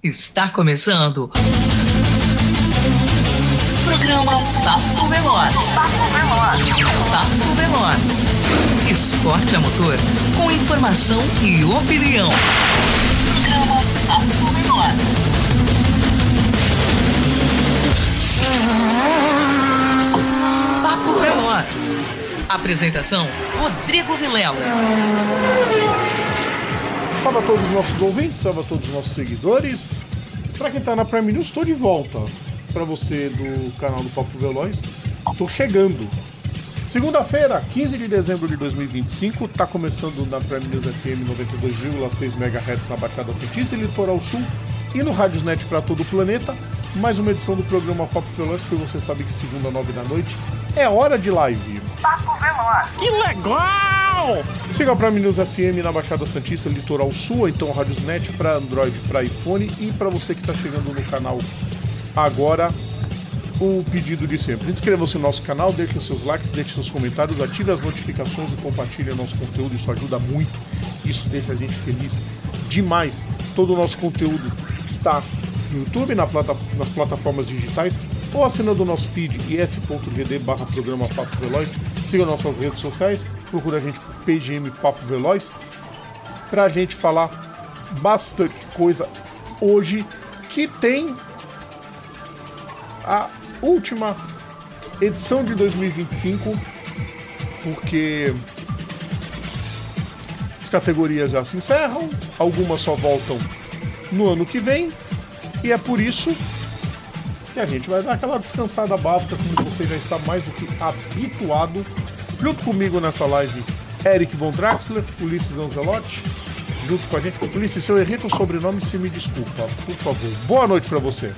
Está começando programa Papo Veloz. Papo Veloz. Esporte a motor com informação e opinião. Programa Papo Veloz. Papo Veloz. Apresentação: Rodrigo Vilela. Salve a todos os nossos ouvintes, salve a todos os nossos seguidores. Pra quem tá na Prime News, tô de volta. Pra você do canal do Papo Veloz, tô chegando. Segunda-feira, 15 de dezembro de 2025, tá começando na Prime News FM 92,6 MHz na Baixada Santista e Litoral Sul e no Radiosnet pra todo o planeta. Mais uma edição do programa Papo Veloz, porque você sabe que segunda, 9 da noite, é hora de live. Papo Veloz. Que legal! Siga a Prime News FM na Baixada Santista, Litoral Sul, então o Radiosnet para Android, para iPhone e para você que está chegando no canal agora, o pedido de sempre. Inscreva-se no nosso canal, deixe seus likes, deixe seus comentários, ative as notificações e compartilhe nosso conteúdo, isso ajuda muito, isso deixa a gente feliz demais. Todo o nosso conteúdo está no YouTube, nas plataformas digitais, ou assinando o nosso feed is.gd/programa Papo Veloz. Siga nossas redes sociais, procura a gente por PGM Papo Veloz, pra gente falar bastante coisa hoje, que tem a última edição de 2025, porque as categorias já se encerram, algumas só voltam no ano que vem, e é por isso que a gente vai dar aquela descansada básica, como você já está mais do que habituado. Junto comigo nessa live, Eric Von Draxler, Ulisses Anzelotti, junto com a gente. Ulisses, se eu errei o sobrenome, se me desculpa, por favor. Boa noite para você.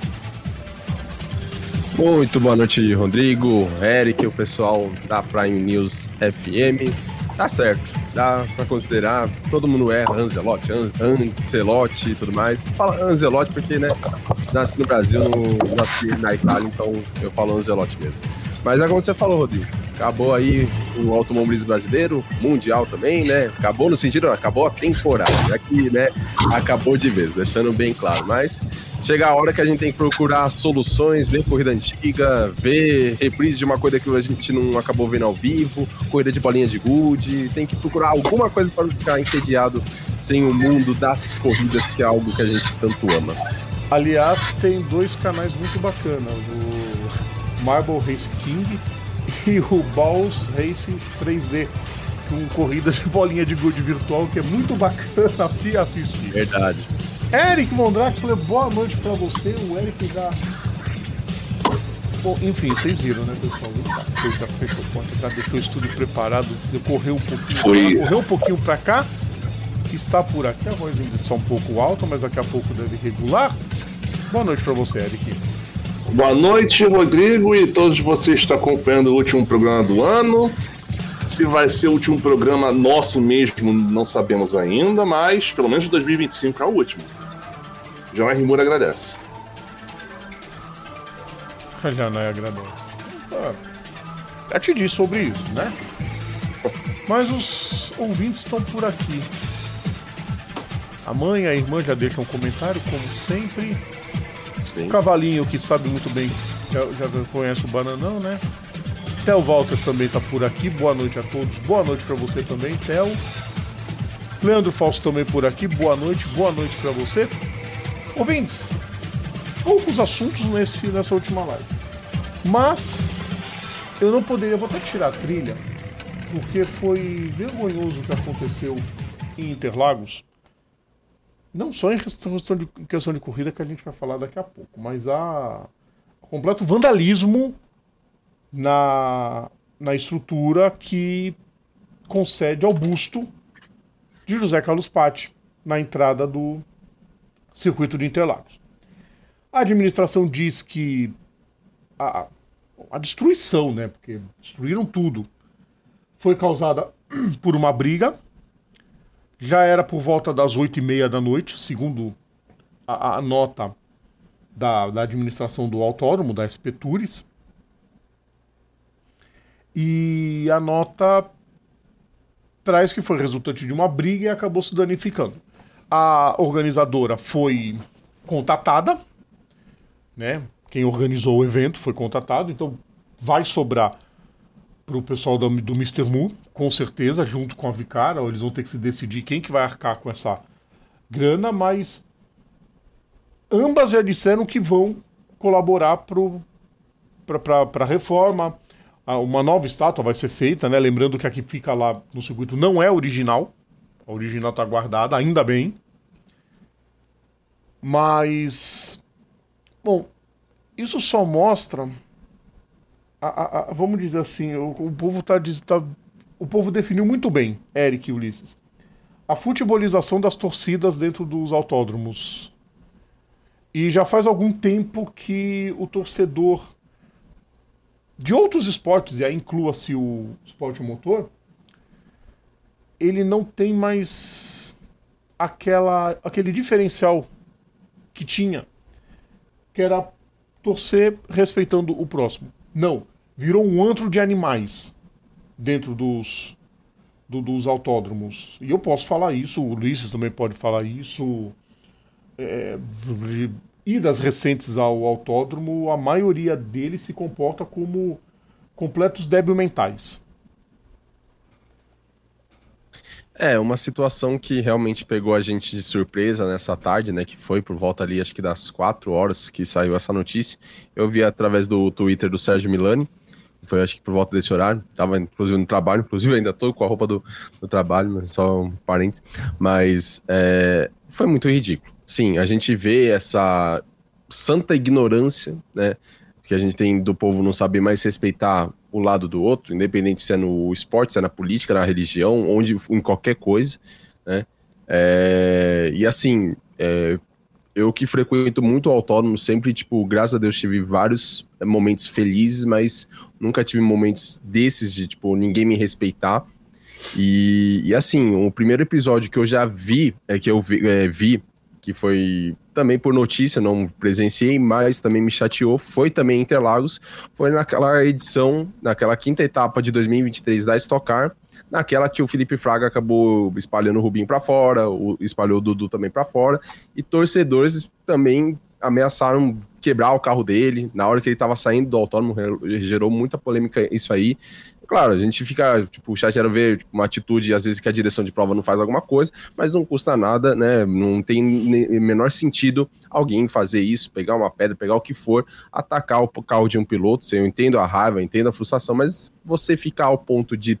Muito boa noite, Rodrigo, Eric, o pessoal da Prime News FM. Tá certo, dá pra considerar, todo mundo erra, Ancelotti e tudo mais. Fala Ancelotti porque, né, nasci no Brasil, nasci na Itália, então eu falo Ancelotti mesmo. Mas é como você falou, Rodrigo, acabou aí o automobilismo brasileiro, mundial também, né, acabou no sentido, acabou a temporada, aqui, né, acabou de vez, deixando bem claro, mas chega a hora que a gente tem que procurar soluções, ver corrida antiga, ver reprise de uma coisa que a gente não acabou vendo ao vivo, corrida de bolinha de gude, tem que procurar alguma coisa para não ficar entediado sem o mundo das corridas, que é algo que a gente tanto ama. Aliás, tem dois canais muito bacanas, o Marble Race King e o Balls Racing 3D, com corridas de bolinha de gude virtual, que é muito bacana de assistir. Verdade. Eric Von Draxler, boa noite pra você. O Eric já... Bom, enfim, vocês viram, né, pessoal? Ele já fechou a porta, já deixou o estúdio preparado, correu um pouquinho pra cá, está por aqui. A voz ainda está um pouco alta, mas daqui a pouco deve regular. Boa noite pra você, Eric. Boa noite, Rodrigo, e todos vocês que estão acompanhando o último programa do ano. Se vai ser o último programa nosso mesmo, não sabemos ainda, mas pelo menos 2025 é o último. João R. Moura agradece. A Janai agradece. Já te disse sobre isso, né? Mas os ouvintes estão por aqui. A mãe e a irmã já deixam um comentário, como sempre. Sim. O cavalinho, que sabe muito bem, já conhece o Bananão, né? Theo Walter também tá por aqui, boa noite a todos, boa noite pra você também, Theo. Leandro Fausto também por aqui, boa noite pra você. Ouvintes, poucos assuntos nessa última live, mas eu não poderia, vou até tirar a trilha, porque foi vergonhoso o que aconteceu em Interlagos, não só em questão de corrida, que a gente vai falar daqui a pouco, mas há completo vandalismo na estrutura que concede ao busto de José Carlos Patti na entrada do circuito de Interlagos. A administração diz que a destruição, né, porque destruíram tudo, foi causada por uma briga. Já era por volta das 8h30 da noite, segundo a nota da administração do autódromo, da SP Tours. E a nota traz que foi resultante de uma briga e acabou se danificando. A organizadora foi contatada, né? Quem organizou o evento foi contatado, então vai sobrar pro pessoal do Mr. Mu, com certeza, junto com a Vicara. Eles vão ter que se decidir quem que vai arcar com essa grana, mas ambas já disseram que vão colaborar para a reforma. Uma nova estátua vai ser feita, né? Lembrando que a que fica lá no circuito não é original. A original está guardada, ainda bem. Mas, bom, isso só mostra... vamos dizer assim, o povo definiu muito bem, Eric e Ulisses, a futebolização das torcidas dentro dos autódromos. E já faz algum tempo que o torcedor de outros esportes, e aí inclua-se o esporte motor, ele não tem mais aquele diferencial que tinha, que era torcer respeitando o próximo. Não, virou um antro de animais dentro dos autódromos. E eu posso falar isso, o Ulisses também pode falar isso. Idas recentes ao autódromo, a maioria deles se comporta como completos débil mentais. É, uma situação que realmente pegou a gente de surpresa nessa tarde, né, que foi por volta ali, acho que das 4 horas que saiu essa notícia. Eu vi através do Twitter do Sérgio Milani, foi acho que por volta desse horário, tava inclusive no trabalho, inclusive ainda tô com a roupa do trabalho, mas só um parênteses, mas foi muito ridículo. Sim, a gente vê essa santa ignorância, né, que a gente tem do povo não saber mais respeitar o lado do outro, independente se é no esporte, se é na política, na religião, onde, em qualquer coisa, né? E assim, eu que frequento muito o autódromo, sempre, tipo, graças a Deus tive vários momentos felizes, mas nunca tive momentos desses de, tipo, ninguém me respeitar. E assim, o primeiro episódio que eu já vi, vi, que foi também por notícia, não presenciei, mas também me chateou, foi também em Interlagos, foi naquela edição, naquela quinta etapa de 2023 da Stock Car, naquela que o Felipe Fraga acabou espalhando o Rubinho para fora, espalhou o Dudu também para fora, e torcedores também ameaçaram quebrar o carro dele, na hora que ele estava saindo do autódromo, gerou muita polêmica isso aí. Claro, a gente fica, tipo, chateado ver tipo, uma atitude, às vezes, que a direção de prova não faz alguma coisa, mas não custa nada, né? Não tem menor sentido alguém fazer isso, pegar uma pedra, pegar o que for, atacar o carro de um piloto. Eu entendo a raiva, eu entendo a frustração, mas você ficar ao ponto de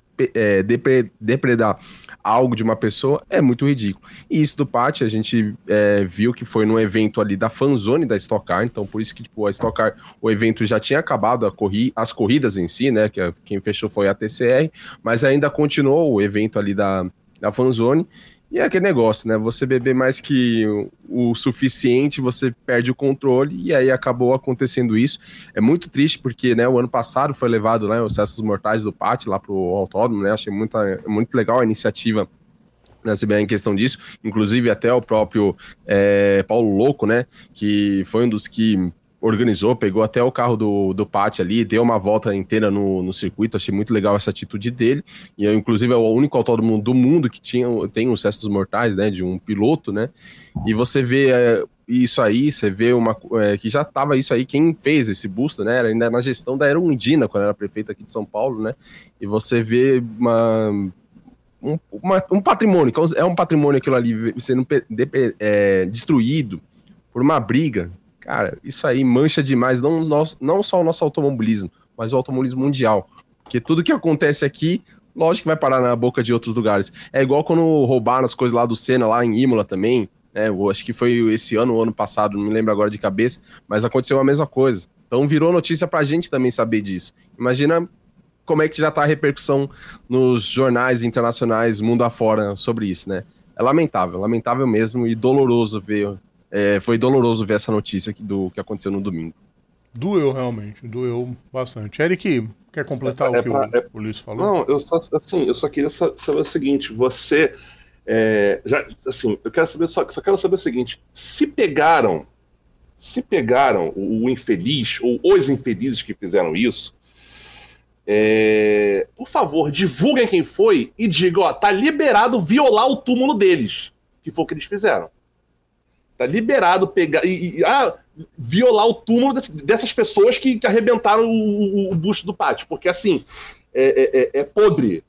depredar algo de uma pessoa é muito ridículo. E isso do Pátio, a gente viu que foi num evento ali da fanzone da Stock Car, então por isso que tipo, a Stock Car, o evento já tinha acabado, as corridas em si, né, que quem fechou foi a TCR, mas ainda continuou o evento ali da fanzone. E é aquele negócio, né? Você beber mais que o suficiente, você perde o controle, e aí acabou acontecendo isso. É muito triste, porque, né, o ano passado foi levado, né, os Restos Mortais do Pátio lá pro autódromo, né? Achei muito legal a iniciativa na CBA em questão disso. Inclusive, até o próprio Paulo Louco, né? Que foi um dos que organizou, pegou até o carro do Pátio ali, deu uma volta inteira no circuito. Achei muito legal essa atitude dele, e inclusive é o único autódromo do mundo que tem os Restos Mortais, né, de um piloto, né, e você vê isso aí, você vê que já estava isso aí, quem fez esse busto, né, era ainda na gestão da Erundina, quando era prefeita aqui de São Paulo, né, e você vê um patrimônio, é um patrimônio aquilo ali sendo destruído por uma briga. Cara, isso aí mancha demais, não só o nosso automobilismo, mas o automobilismo mundial. Porque tudo que acontece aqui, lógico que vai parar na boca de outros lugares. É igual quando roubaram as coisas lá do Senna, lá em Imola também, né? Eu acho que foi esse ano ou ano passado, não me lembro agora de cabeça, mas aconteceu a mesma coisa. Então virou notícia pra gente também saber disso. Imagina como é que já tá a repercussão nos jornais internacionais, mundo afora, sobre isso, né? É lamentável mesmo, e doloroso ver... foi doloroso ver essa notícia do que aconteceu no domingo. Doeu bastante. Eric, quer completar o que o Luiz falou? Não, eu só queria saber o seguinte, você... eu quero saber só quero saber o seguinte, se pegaram o infeliz, ou os infelizes que fizeram isso, por favor, divulguem quem foi e digam, tá liberado violar o túmulo deles, que foi o que eles fizeram. Tá liberado pegar violar o túmulo dessas pessoas que arrebentaram o busto do pátio. Porque, assim, é podre.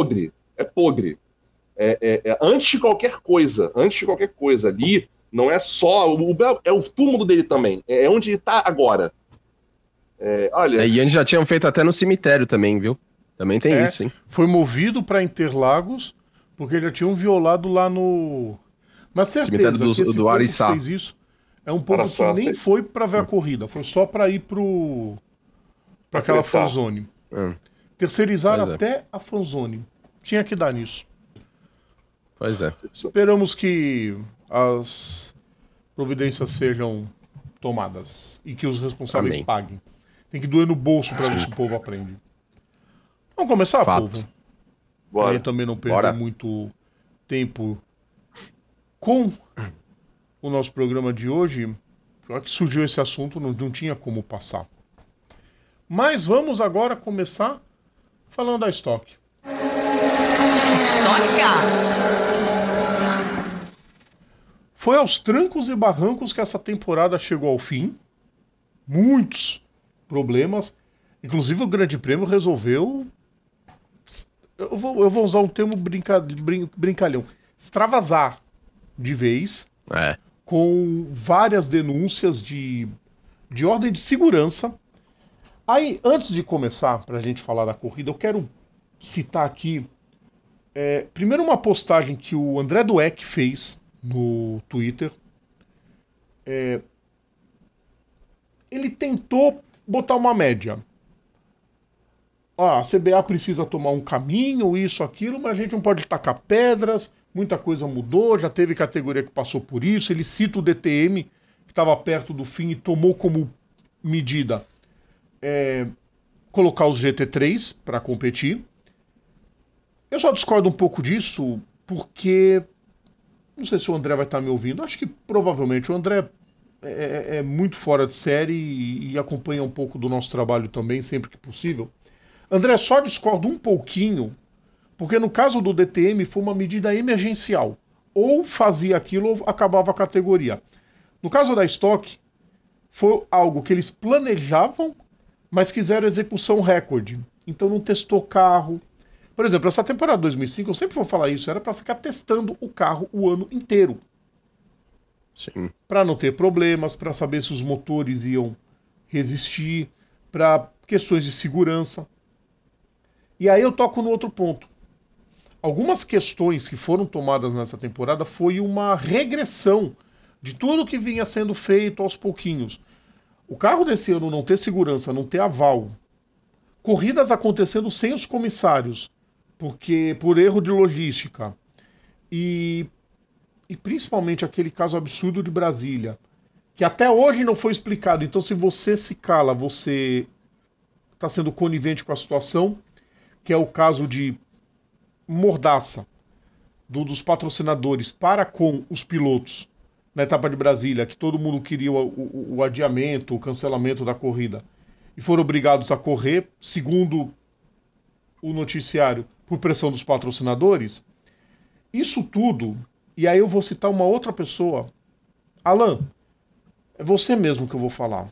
Antes de qualquer coisa ali, não é só... É o túmulo dele também. É onde ele tá agora. Olha... E eles já tinham feito até no cemitério também, viu? Também tem isso, hein? Foi movido pra Interlagos, porque já tinham violado lá no... Mas certeza cemitério que esse do povo Ariçá. que fez isso é um povo que nem foi pra ver a corrida, foi só pra ir pra aquela fanzone. Terceirizaram até a fanzone. Tinha que dar nisso. Pois é. Esperamos que as providências sejam tomadas e que os responsáveis paguem. Tem que doer no bolso pra ver se o povo aprende. Vamos começar, povo? Bora. Aí também não perder muito tempo com o nosso programa de hoje. Pior que surgiu esse assunto, não tinha como passar. Mas vamos agora começar falando da Stock. Foi aos trancos e barrancos que essa temporada chegou ao fim. Muitos problemas. Inclusive o Grande Prêmio resolveu... Eu vou usar um termo brincalhão. Extravasar de vez. Com várias denúncias de ordem de segurança. Aí, antes de começar, pra gente falar da corrida, eu quero citar aqui primeiro uma postagem que o André Dueck fez no Twitter. Ele tentou botar uma média. A CBA precisa tomar um caminho, isso, aquilo, mas a gente não pode tacar pedras, muita coisa mudou, já teve categoria que passou por isso. Ele cita o DTM, que estava perto do fim e tomou como medida colocar os GT3 para competir. Eu só discordo um pouco disso, porque não sei se o André vai estar me ouvindo, acho que provavelmente o André é muito fora de série e acompanha um pouco do nosso trabalho também, sempre que possível. André, só discordo um pouquinho, porque no caso do DTM foi uma medida emergencial. Ou fazia aquilo ou acabava a categoria. No caso da Stock, foi algo que eles planejavam, mas quiseram execução recorde. Então não testou carro. Por exemplo, essa temporada 2005, eu sempre vou falar isso, era para ficar testando o carro o ano inteiro. Sim. Para não ter problemas, para saber se os motores iam resistir, para questões de segurança. E aí eu toco no outro ponto. Algumas questões que foram tomadas nessa temporada foi uma regressão de tudo que vinha sendo feito aos pouquinhos. O carro desse ano não ter segurança, não ter aval, corridas acontecendo sem os comissários, porque por erro de logística, e principalmente aquele caso absurdo de Brasília, que até hoje não foi explicado. Então, se você se cala, você está sendo conivente com a situação, que é o caso de mordaça dos patrocinadores para com os pilotos na etapa de Brasília, que todo mundo queria o adiamento, o cancelamento da corrida, e foram obrigados a correr, segundo o noticiário, por pressão dos patrocinadores. Isso tudo, e aí eu vou citar uma outra pessoa. Alan, é você mesmo que eu vou falar.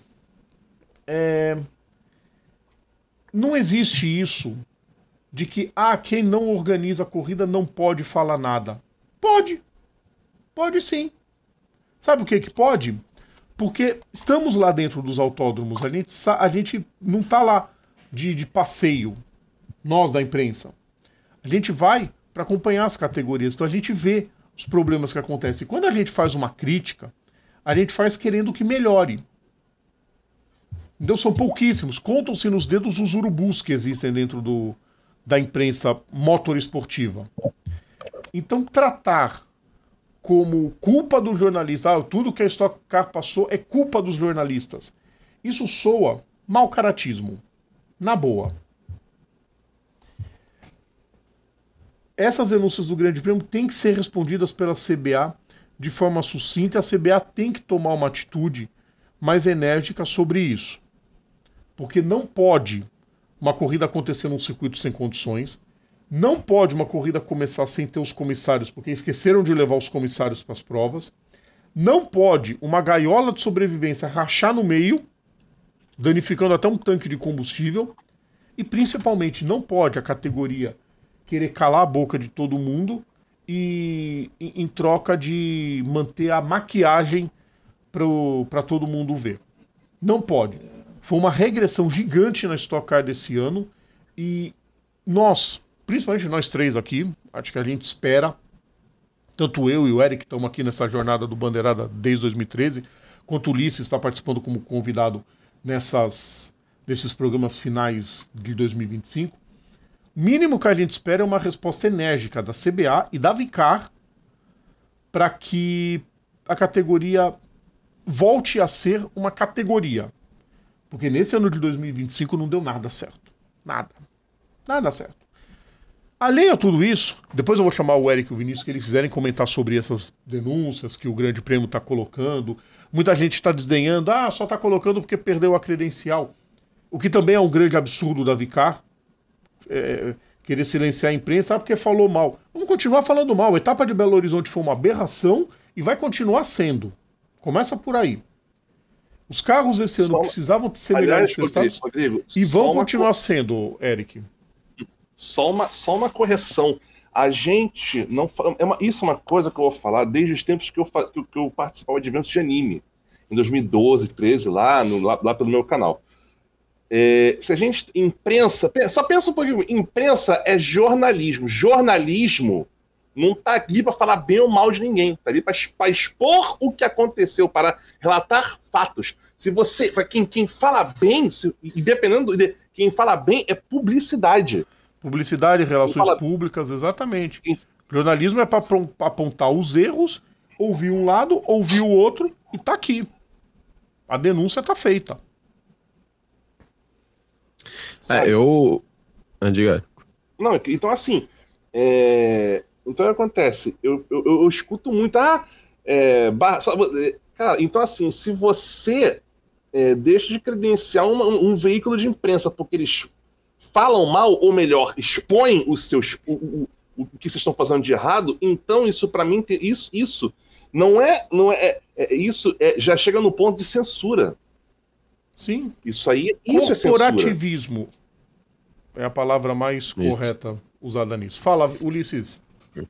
Não existe isso de que quem não organiza a corrida não pode falar nada. Pode. Pode sim. Sabe o que pode? Porque estamos lá dentro dos autódromos, a gente não está lá de passeio, nós da imprensa. A gente vai para acompanhar as categorias, então a gente vê os problemas que acontecem. Quando a gente faz uma crítica, a gente faz querendo que melhore. Então são pouquíssimos, contam-se nos dedos os urubus que existem dentro da imprensa motoresportiva. Então tratar como culpa do jornalista, tudo que a Stock Car passou é culpa dos jornalistas, isso soa mau caratismo, na boa. Essas denúncias do Grande Prêmio têm que ser respondidas pela CBA de forma sucinta, a CBA tem que tomar uma atitude mais enérgica sobre isso. Porque não pode uma corrida acontecer num circuito sem condições, não pode uma corrida começar sem ter os comissários, porque esqueceram de levar os comissários para as provas, Não pode uma gaiola de sobrevivência rachar no meio, danificando até um tanque de combustível. E principalmente não pode a categoria querer calar a boca de todo mundo e em troca de manter a maquiagem para todo mundo ver. Não pode. Foi uma regressão gigante na Stock Car desse ano e nós, principalmente nós três aqui, acho que a gente espera, tanto eu e o Eric estamos aqui nessa jornada do Bandeirada desde 2013, quanto o Ulisses está participando como convidado nesses programas finais de 2025. O mínimo que a gente espera é uma resposta enérgica da CBA e da Vicar para que a categoria volte a ser uma categoria. Porque nesse ano de 2025 não deu nada certo. Nada certo. Além a tudo isso, depois eu vou chamar o Eric e o Vinícius, que eles quiserem comentar sobre essas denúncias que o Grande Prêmio está colocando. Muita gente está desdenhando, só está colocando porque perdeu a credencial. O que também é um grande absurdo da Vicar, querer silenciar a imprensa, porque falou mal. Vamos continuar falando mal. A etapa de Belo Horizonte foi uma aberração e vai continuar sendo. Começa por aí. Os carros esse ano precisavam ser melhores testados, Rodrigo, e vão continuar sendo, Eric. Só uma correção. A gente não isso é uma coisa que eu vou falar desde os tempos que eu participava de eventos de anime. Em 2012, 2013, lá pelo meu canal. Se a gente... Imprensa... Só pensa um pouquinho. Imprensa é jornalismo. Jornalismo não tá aqui para falar bem ou mal de ninguém. Tá ali para expor o que aconteceu, para relatar fatos. Se você... Quem fala bem, e dependendo... Quem fala bem é publicidade. Publicidade, relações públicas, exatamente. Jornalismo é para apontar os erros, ouvir um lado, ouvir o outro, e tá aqui. A denúncia tá feita. Diga. Não, então assim... Então acontece, eu escuto muito, cara, então assim, se você deixa de credenciar um veículo de imprensa porque eles falam mal, ou melhor, expõem o que vocês estão fazendo de errado, então isso para mim, isso já chega no ponto de censura. Sim. Isso é censura. Corporativismo é a palavra mais correta usada nisso. Fala, Ulisses.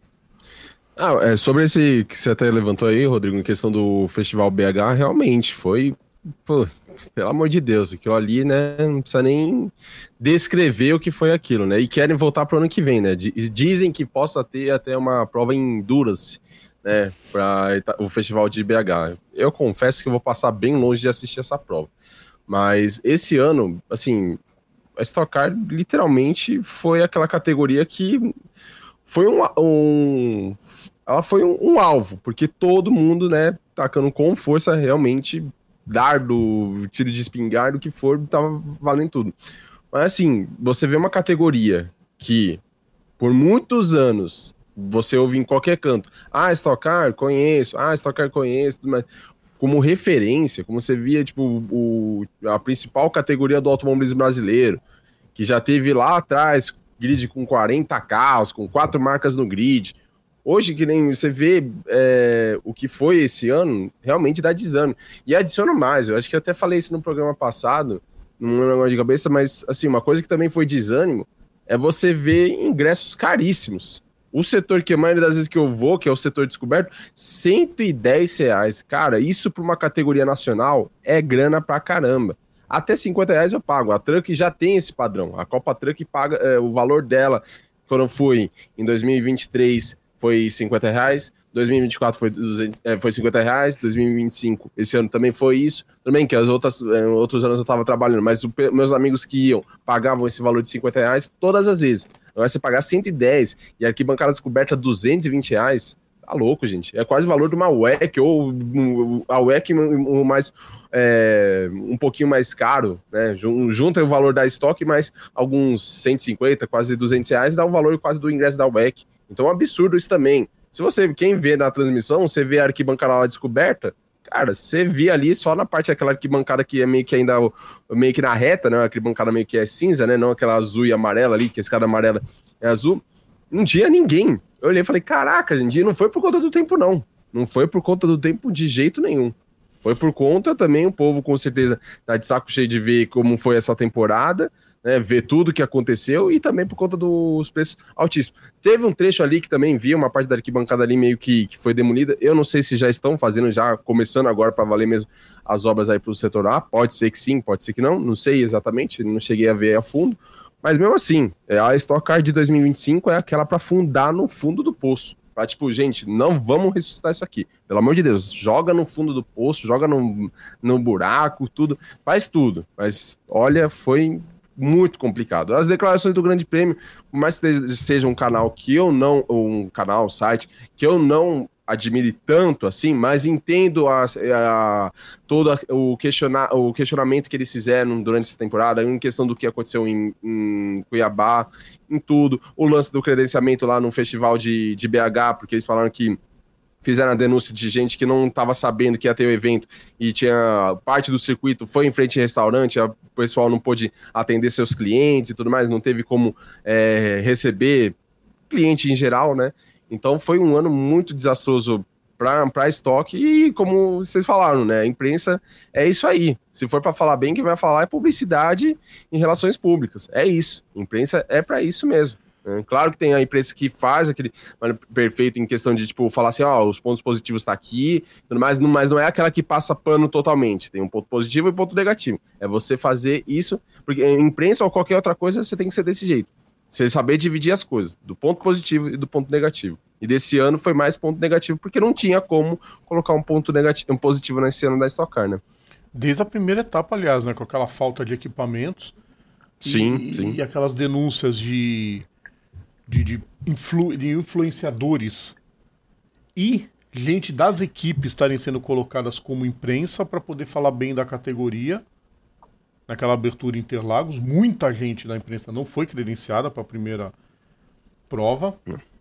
Sobre esse que você até levantou aí, Rodrigo, em questão do Festival BH, realmente foi, pelo amor de Deus, aquilo ali, né, não precisa nem descrever o que foi aquilo, né, e querem voltar pro ano que vem, né, dizem que possa ter até uma prova em Endurance, né, para o Festival de BH. Eu confesso que eu vou passar bem longe de assistir essa prova, mas esse ano, assim, a Stock Car literalmente foi aquela categoria que foi ela foi um alvo, porque todo mundo, né, tacando com força, realmente, dardo, tiro de espingarda, o que for, tava valendo tudo. Mas assim, você vê uma categoria que, por muitos anos, você ouve em qualquer canto, Stock Car, conheço, Stock Car, conheço, mas como referência, como você via, tipo, a principal categoria do automobilismo brasileiro, que já teve lá atrás grid com 40 carros, com 4 marcas no grid. Hoje, que nem você vê o que foi esse ano, realmente dá desânimo. E adiciona mais, eu acho que eu até falei isso no programa passado, não lembro de cabeça, mas assim, uma coisa que também foi desânimo é você ver ingressos caríssimos. O setor que a maioria das vezes que eu vou, que é o setor descoberto, R$110. Cara, isso para uma categoria nacional é grana pra caramba. Até R$50 eu pago. A Truck já tem esse padrão. A Copa Truck paga o valor dela. Quando eu fui em 2023 foi R$50, 2024 foi R$50, 2025 esse ano também foi isso. Também que outros anos eu tava trabalhando, mas meus amigos que iam pagavam esse valor de R$50 todas as vezes. Agora você pagar 110 e arquibancada descoberta R$220, tá louco, gente. É quase o valor de uma WEC, ou a WEC mais um pouquinho mais caro, né? Junta o valor da estoque mais alguns 150, quase R$200, dá o valor quase do ingresso da WEC. Então é um absurdo isso também. Se quem vê na transmissão, você vê a arquibancada lá descoberta, cara, você vê ali só na parte daquela arquibancada que é meio que ainda, meio que na reta, né? A arquibancada meio que é cinza, né? Não aquela azul e amarela ali, que a escada amarela é azul. Não tinha ninguém. Eu olhei e falei, caraca, gente, não foi por conta do tempo, não. Não foi por conta do tempo de jeito nenhum. Foi por conta também, o povo com certeza tá de saco cheio de ver como foi essa temporada, né, ver tudo que aconteceu e também por conta dos preços altíssimos. Teve um trecho ali que também via uma parte da arquibancada ali meio que foi demolida. Eu não sei se já estão fazendo, já começando agora para valer mesmo as obras aí pro setor A. Pode ser que sim, pode ser que não sei exatamente, não cheguei a ver a fundo. Mas mesmo assim, a Stock Car de 2025 é aquela para afundar no fundo do poço. Pra, tipo, gente, não vamos ressuscitar isso aqui. Pelo amor de Deus, joga no fundo do poço, joga no buraco, tudo. Faz tudo. Mas, olha, foi muito complicado. As declarações do Grande Prêmio, por mais que seja um canal que eu não... Um canal, site, que eu não admire tanto, assim, mas entendo todo o questionamento que eles fizeram durante essa temporada, em questão do que aconteceu em Cuiabá, em tudo, o lance do credenciamento lá no festival de BH, porque eles falaram que fizeram a denúncia de gente que não estava sabendo que ia ter o evento e tinha parte do circuito, foi em frente ao restaurante, o pessoal não pôde atender seus clientes e tudo mais, não teve como receber cliente em geral, né? Então foi um ano muito desastroso para a Stock e, como vocês falaram, né, a imprensa é isso aí. Se for para falar bem, quem vai falar é publicidade em relações públicas. É isso. A imprensa é para isso mesmo. Claro que tem a imprensa que faz aquele perfeito em questão de, tipo, falar assim, ó, os pontos positivos tá aqui, tudo mais, mas não é aquela que passa pano totalmente. Tem um ponto positivo e um ponto negativo. É você fazer isso, porque em imprensa ou qualquer outra coisa, você tem que ser desse jeito. Você saber dividir as coisas, do ponto positivo e do ponto negativo. E desse ano foi mais ponto negativo, porque não tinha como colocar um ponto negativo, um positivo nesse ano da Stock Car, né? Desde a primeira etapa, aliás, né? Com aquela falta de equipamentos. Sim. E aquelas denúncias de influenciadores e gente das equipes estarem sendo colocadas como imprensa para poder falar bem da categoria. Naquela abertura em Interlagos, muita gente da imprensa não foi credenciada para a primeira prova.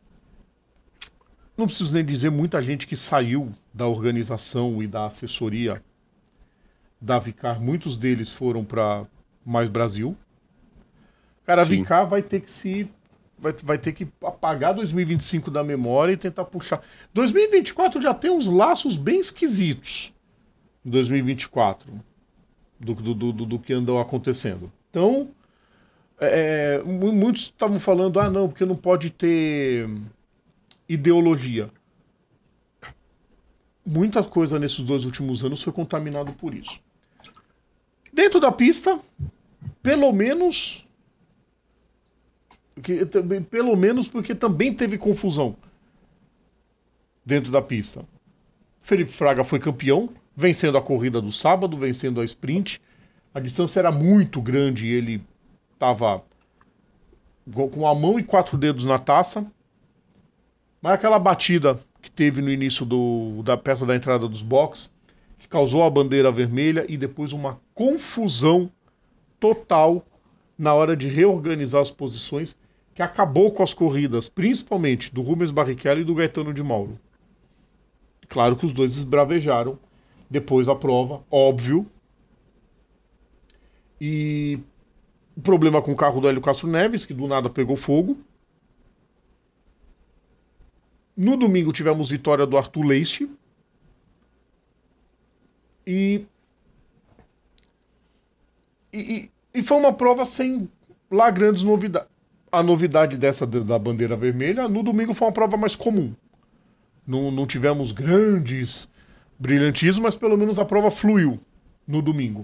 Não preciso nem dizer muita gente que saiu da organização e da assessoria da Vicar. Muitos deles foram para Mais Brasil. Cara, a Vicar vai ter que apagar 2025 da memória e tentar puxar. 2024 já tem uns laços bem esquisitos. 2024. Do que andou acontecendo. Então, muitos estavam falando, não, porque não pode ter ideologia. Muita coisa nesses 2 últimos anos foi contaminado por isso. Dentro da pista, pelo menos porque também teve confusão dentro da pista. Felipe Fraga foi campeão, vencendo a corrida do sábado, vencendo a sprint. A distância era muito grande e ele estava com a mão e 4 dedos na taça. Mas aquela batida que teve no início perto da entrada dos boxes, que causou a bandeira vermelha e depois uma confusão total na hora de reorganizar as posições, que acabou com as corridas, principalmente do Rubens Barrichello e do Gaetano de Mauro. Claro que os dois esbravejaram depois da prova, óbvio. E o problema com o carro do Hélio Castro Neves, que do nada pegou fogo. No domingo tivemos vitória do Arthur Leite. E foi uma prova sem lá grandes novidades. A novidade dessa da bandeira vermelha, no domingo foi uma prova mais comum. Não tivemos grandes brilhantismo, mas pelo menos a prova fluiu no domingo.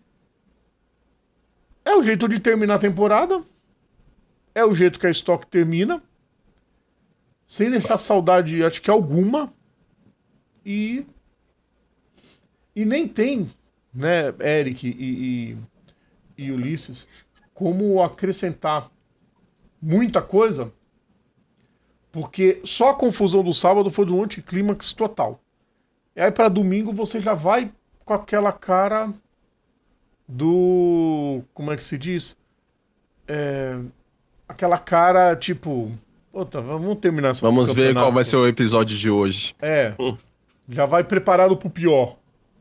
É o jeito de terminar a temporada. É o jeito que a Stock termina. Sem deixar saudade, acho que alguma. E nem tem, né, Eric e Ulisses, como acrescentar muita coisa, porque só a confusão do sábado foi do anticlímax total. E aí para domingo você já vai com aquela cara do... Como é que se diz? Aquela cara tipo... Puta, vamos terminar essa Vamos ver qual vai ser o episódio de hoje. Já vai preparado pro pior.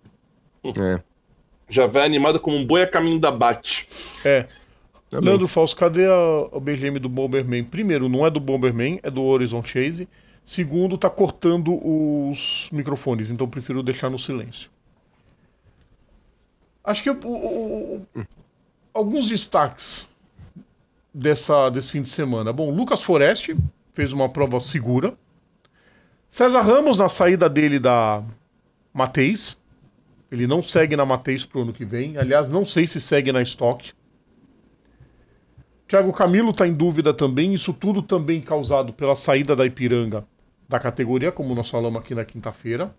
Já vai animado como um boi a caminho da Bate. Leandro Falso, cadê o BGM do Bomberman? Primeiro, não é do Bomberman, é do Horizon Chase. Segundo, tá cortando os microfones, então prefiro deixar no silêncio. Acho que alguns destaques desse fim de semana. Bom, Lucas Forest fez uma prova segura. César Ramos na saída dele da Mateis. Ele não segue na Mateis pro ano que vem. Aliás, não sei se segue na Stock. Thiago Camilo está em dúvida também. Isso tudo também causado pela saída da Ipiranga da categoria, como nós falamos aqui na quinta-feira.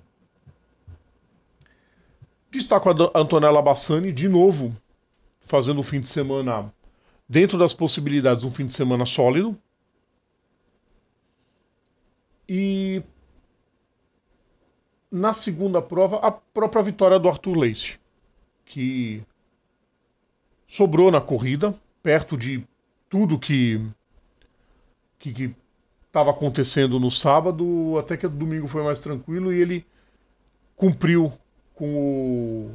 Destaco a Antonella Bassani, de novo, fazendo um fim de semana, dentro das possibilidades, um fim de semana sólido. E na segunda prova, a própria vitória do Arthur Leite, que sobrou na corrida, perto de tudo que estava acontecendo no sábado, até que o domingo foi mais tranquilo e ele cumpriu com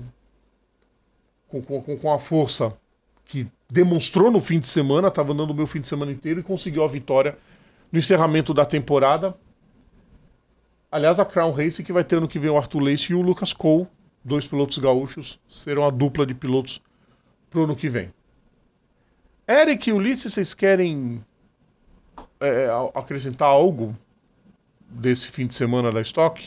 a força que demonstrou no fim de semana, estava andando o meu fim de semana inteiro e conseguiu a vitória no encerramento da temporada. Aliás, a Crown Race que vai ter ano que vem o Arthur Leite e o Lucas Cole, 2 pilotos gaúchos, serão a dupla de pilotos pro ano que vem. Eric e Ulisses, vocês querem acrescentar algo desse fim de semana da Stock?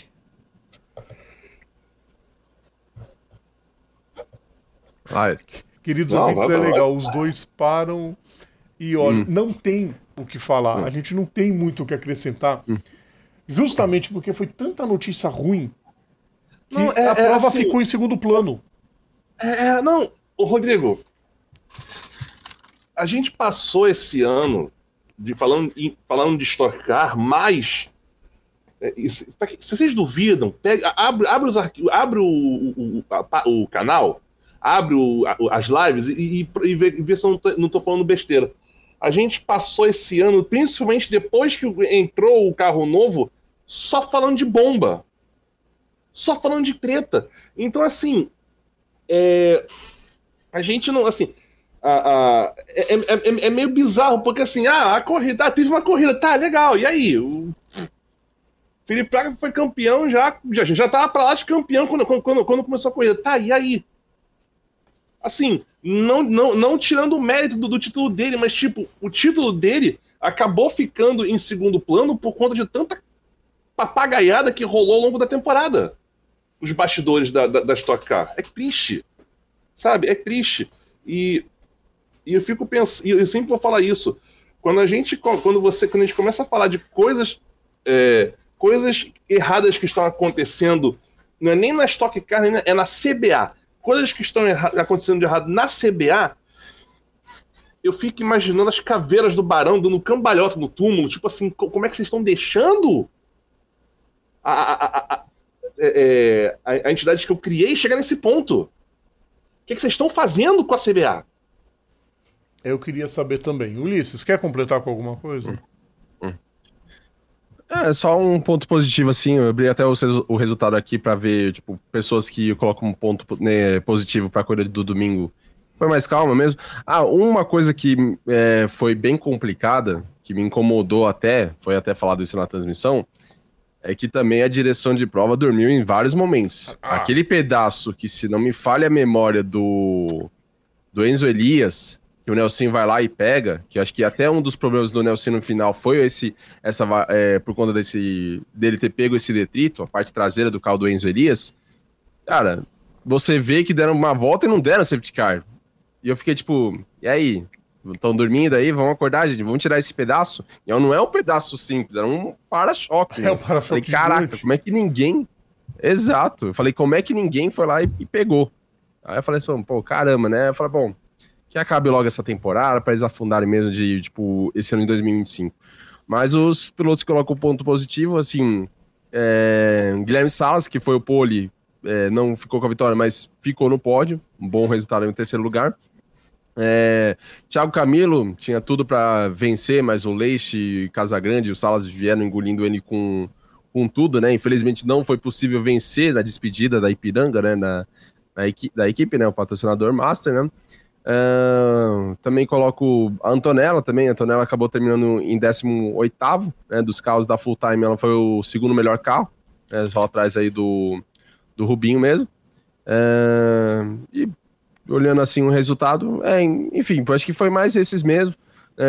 Eric. Queridos amigos, é legal. Os dois param e olha, não tem o que falar. A gente não tem muito o que acrescentar. Justamente porque foi tanta notícia ruim que a prova assim, ficou em segundo plano. Não, Rodrigo, a gente passou esse ano falando de Stock Car, mas se vocês duvidam, abre os arquivos, abre o canal, abre as lives e vê se eu não tô falando besteira. A gente passou esse ano, principalmente depois que entrou o carro novo, só falando de bomba. Só falando de treta. Então, assim, a gente não, assim, é meio bizarro, porque assim, a corrida, teve uma corrida, tá, legal, e aí? O Felipe Braga foi campeão, já tava pra lá de campeão quando começou a corrida, tá, e aí? Assim, não tirando o mérito do título dele, mas tipo, o título dele acabou ficando em segundo plano por conta de tanta papagaiada que rolou ao longo da temporada. Os bastidores da Stock Car. É triste. Sabe? É triste. E eu fico pensando, e eu sempre vou falar isso, quando a gente começa a falar de coisas erradas que estão acontecendo, não é nem na Stock Car, é na CBA, coisas que estão acontecendo de errado na CBA, eu fico imaginando as caveiras do Barão dando cambalhota no túmulo, tipo assim, como é que vocês estão deixando a entidade que eu criei chegar nesse ponto? O que vocês estão fazendo com a CBA? Eu queria saber também. Ulisses, quer completar com alguma coisa? Só um ponto positivo, assim, eu abri até o resultado aqui pra ver, tipo, pessoas que colocam um ponto positivo pra corrida do domingo. Foi mais calma mesmo. Uma coisa que foi bem complicada, que me incomodou até, foi até falado isso na transmissão, é que também a direção de prova dormiu em vários momentos. Aquele pedaço que, se não me falha a memória do Enzo Elias, que o Nelson vai lá e pega, que acho que até um dos problemas do Nelson no final foi por conta dele ter pego esse detrito, a parte traseira do carro do Enzo Elias. Cara, você vê que deram uma volta e não deram safety car. E eu fiquei tipo, e aí? Estão dormindo aí? Vamos acordar, gente? Vamos tirar esse pedaço? E não é um pedaço simples, era um para-choque. Um para-choque. Falei, caraca, como é que ninguém... Exato. Eu falei, como é que ninguém foi lá e pegou? Aí eu falei assim, pô, caramba, né? Eu falei, bom, que acabe logo essa temporada, pra eles afundarem mesmo de, tipo, esse ano em 2025. Mas os pilotos que colocam ponto positivo, assim, Guilherme Salas, que foi o pole, não ficou com a vitória, mas ficou no pódio, um bom resultado em terceiro lugar. Thiago Camilo tinha tudo para vencer, mas o Leite e Casagrande e o Salas vieram engolindo ele com tudo, né? Infelizmente não foi possível vencer na despedida da Ipiranga, né? Da equipe, né? O patrocinador Master, né? Também coloco a Antonella também. A Antonella acabou terminando em 18º, né, dos carros da Full Time. Ela foi o segundo melhor carro, né, só atrás aí do Rubinho mesmo. E olhando assim o resultado, enfim, acho que foi mais esses mesmo, né,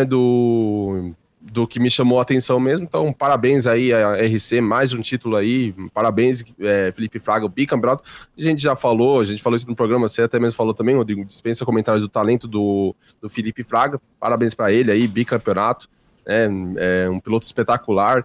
do que me chamou a atenção mesmo. Então, parabéns aí a RC, mais um título aí, parabéns, Felipe Fraga, o bicampeonato. A gente falou isso no programa, você até mesmo falou também, Rodrigo, dispensa comentários do talento do Felipe Fraga, parabéns para ele aí, bicampeonato, é um piloto espetacular,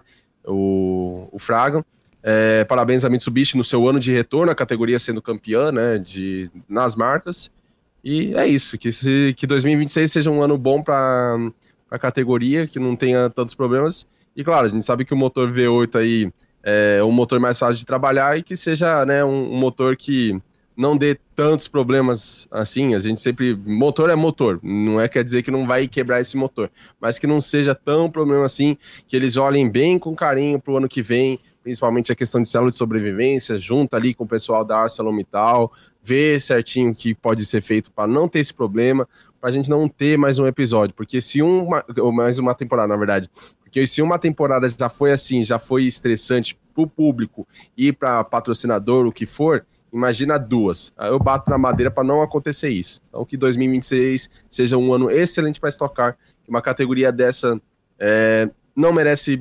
o Fraga. Parabéns a Mitsubishi no seu ano de retorno, a categoria sendo campeã, né, nas marcas. E é isso, que 2026 seja um ano bom para a categoria, que não tenha tantos problemas. E claro, a gente sabe que o motor V8 aí é um motor mais fácil de trabalhar e que seja, né, um motor que não dê tantos problemas assim. A gente sempre... Motor é motor, não quer dizer que não vai quebrar esse motor, mas que não seja tão problema assim, que eles olhem bem com carinho pro ano que vem, principalmente a questão de célula de sobrevivência, junto ali com o pessoal da ArcelorMittal, ver certinho o que pode ser feito para não ter esse problema, para a gente não ter mais um episódio, porque mais uma temporada, na verdade, porque se uma temporada já foi assim, já foi estressante para o público e para patrocinador, o que for, imagina duas. Eu bato na madeira para não acontecer isso. Então que 2026 seja um ano excelente para Stock Car, que uma categoria dessa não merece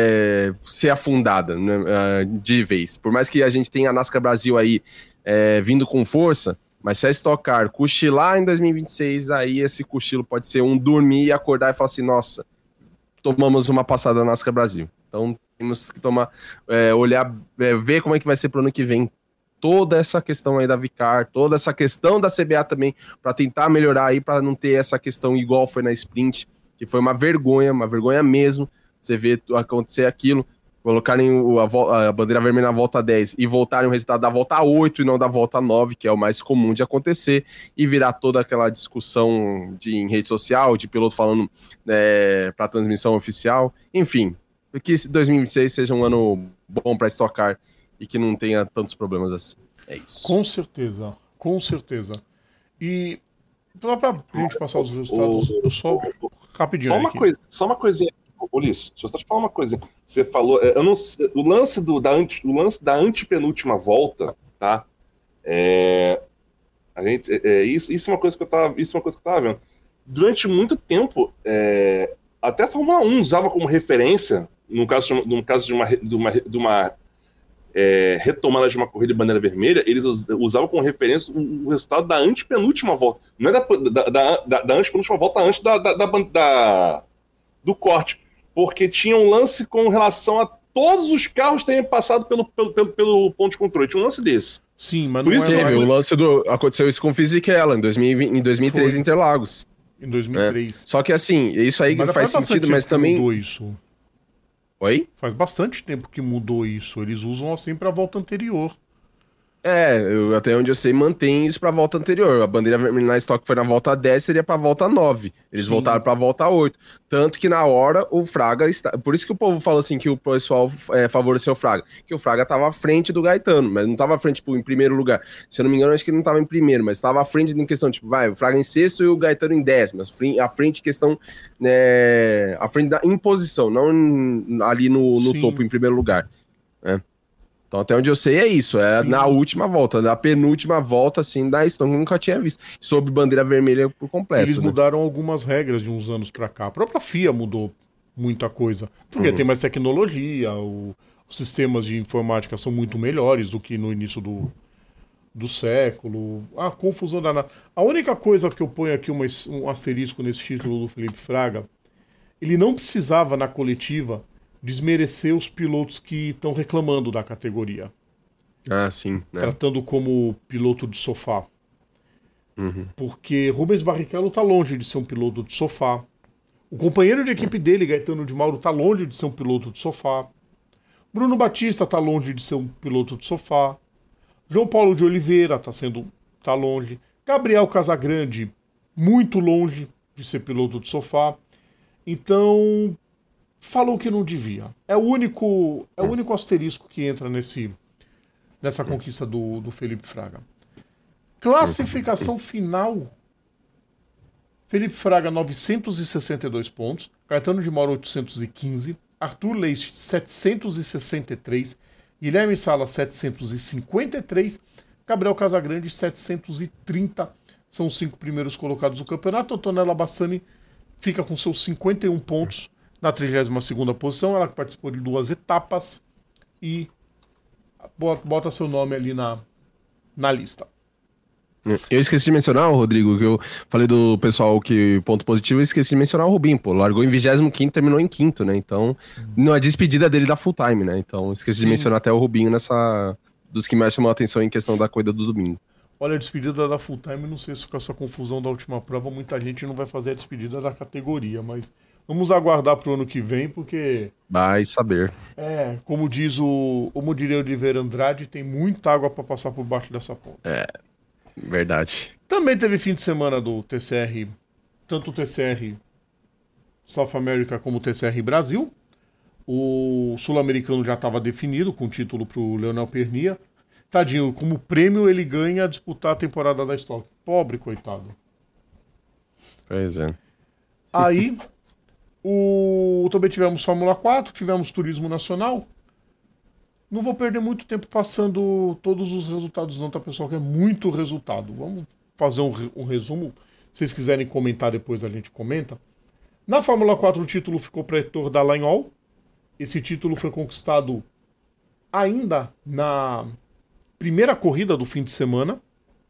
ser afundada, né, de vez. Por mais que a gente tenha a NASCAR Brasil aí vindo com força, mas se a Stock Car cochilar em 2026, aí esse cochilo pode ser um dormir e acordar e falar assim, nossa, tomamos uma passada na NASCAR Brasil. Então temos que olhar, ver como é que vai ser pro ano que vem toda essa questão aí da Vicar, toda essa questão da CBA também, para tentar melhorar aí, para não ter essa questão igual foi na Sprint, que foi uma vergonha mesmo. Você vê acontecer aquilo, colocarem a bandeira vermelha na volta 10 e voltarem o resultado da volta 8 e não da volta 9, que é o mais comum de acontecer, e virar toda aquela discussão em rede social, de piloto falando para transmissão oficial. Enfim, que 2026 seja um ano bom para Stock Car e que não tenha tantos problemas assim. É isso. Com certeza, com certeza. E pra gente passar os resultados, eu só rapidinho. Só uma coisinha. Ulisses, deixa eu só te falar uma coisa. Você falou, eu não sei, o lance da antepenúltima volta, tá? Isso é uma coisa que eu tava vendo. Durante muito tempo, até a Fórmula 1 usava como referência, no caso de uma retomada de uma corrida de bandeira vermelha, eles usavam como referência o resultado da antepenúltima volta. Não é da antepenúltima volta antes do corte. Porque tinha um lance com relação a todos os carros terem passado pelo ponto de controle. Tinha um lance desse. Sim, mas não teve. O lance aconteceu isso com o Fisichella em 2003 em Interlagos. Em 2003. Só que assim, isso aí faz sentido, mas também... Mudou isso. Oi? Faz bastante tempo que mudou isso. Eles usam assim pra volta anterior. Até onde eu sei, mantém isso pra volta anterior. A bandeira vermelha na Stock foi na volta 10, seria pra volta 9. Eles voltaram pra volta 8. Tanto que na hora o Fraga está... Por isso que o povo fala assim que o pessoal favoreceu o Fraga. Que o Fraga tava à frente do Gaetano, mas não tava à frente, tipo, em primeiro lugar. Se eu não me engano, acho que ele não tava em primeiro, mas tava à frente em questão, tipo, o Fraga em sexto e o Gaetano em 10º. À frente questão, à frente da imposição, não ali no topo, em primeiro lugar. Então, até onde eu sei é isso, na última volta, na penúltima volta, assim, da Stone, que eu nunca tinha visto, sob bandeira vermelha por completo. Eles mudaram algumas regras de uns anos pra cá. A própria FIA mudou muita coisa, porque tem mais tecnologia, os sistemas de informática são muito melhores do que no início do século. A confusão danada. A única coisa que eu ponho aqui um asterisco nesse título do Felipe Fraga, ele não precisava, na coletiva, desmerecer os pilotos que estão reclamando da categoria. Sim. Né? Tratando como piloto de sofá. Porque Rubens Barrichello tá longe de ser um piloto de sofá. O companheiro de equipe dele, Gaetano de Mauro, tá longe de ser um piloto de sofá. Bruno Batista tá longe de ser um piloto de sofá. João Paulo de Oliveira tá longe. Gabriel Casagrande, muito longe de ser piloto de sofá. Então... falou que não devia. É o único asterisco que entra nessa conquista do Felipe Fraga. Classificação final Felipe Fraga, 962 pontos. Caetano de Mauro, 815. Arthur Leite, 763. Guilherme Sala, 753. Gabriel Casagrande, 730. São os 5 primeiros colocados do campeonato. Antonella Bassani fica com seus 51 pontos na 32ª posição. Ela participou de 2 etapas e bota seu nome ali na lista. Eu esqueci de mencionar, Rodrigo, que eu falei do pessoal que ponto positivo, eu esqueci de mencionar o Rubinho, pô. Largou em 25º, terminou em 5º, né? Então, não é despedida dele da full time, né? Então, esqueci de mencionar até o Rubinho dos que mais chamou a atenção em questão da corrida do domingo. Olha, a despedida da full time, não sei se com essa confusão da última prova, muita gente não vai fazer a despedida da categoria, mas vamos aguardar pro ano que vem, porque... Vai saber. Como diz o Mudireu Oliveira Andrade, tem muita água para passar por baixo dessa ponte. Verdade. Também teve fim de semana do TCR, tanto o TCR South America como o TCR Brasil. O sul-americano já estava definido com o título para o Leonel Pernia. Tadinho, como prêmio ele ganha disputar a temporada da Stock. Pobre, coitado. Pois é. Aí, também tivemos Fórmula 4, tivemos Turismo Nacional. Não vou perder muito tempo passando todos os resultados não, tá, pessoal? Que é muito resultado. Vamos fazer um resumo. Se vocês quiserem comentar depois, a gente comenta. Na Fórmula 4, o título ficou para Heitor Dallagnol. Esse título foi conquistado ainda na primeira corrida do fim de semana.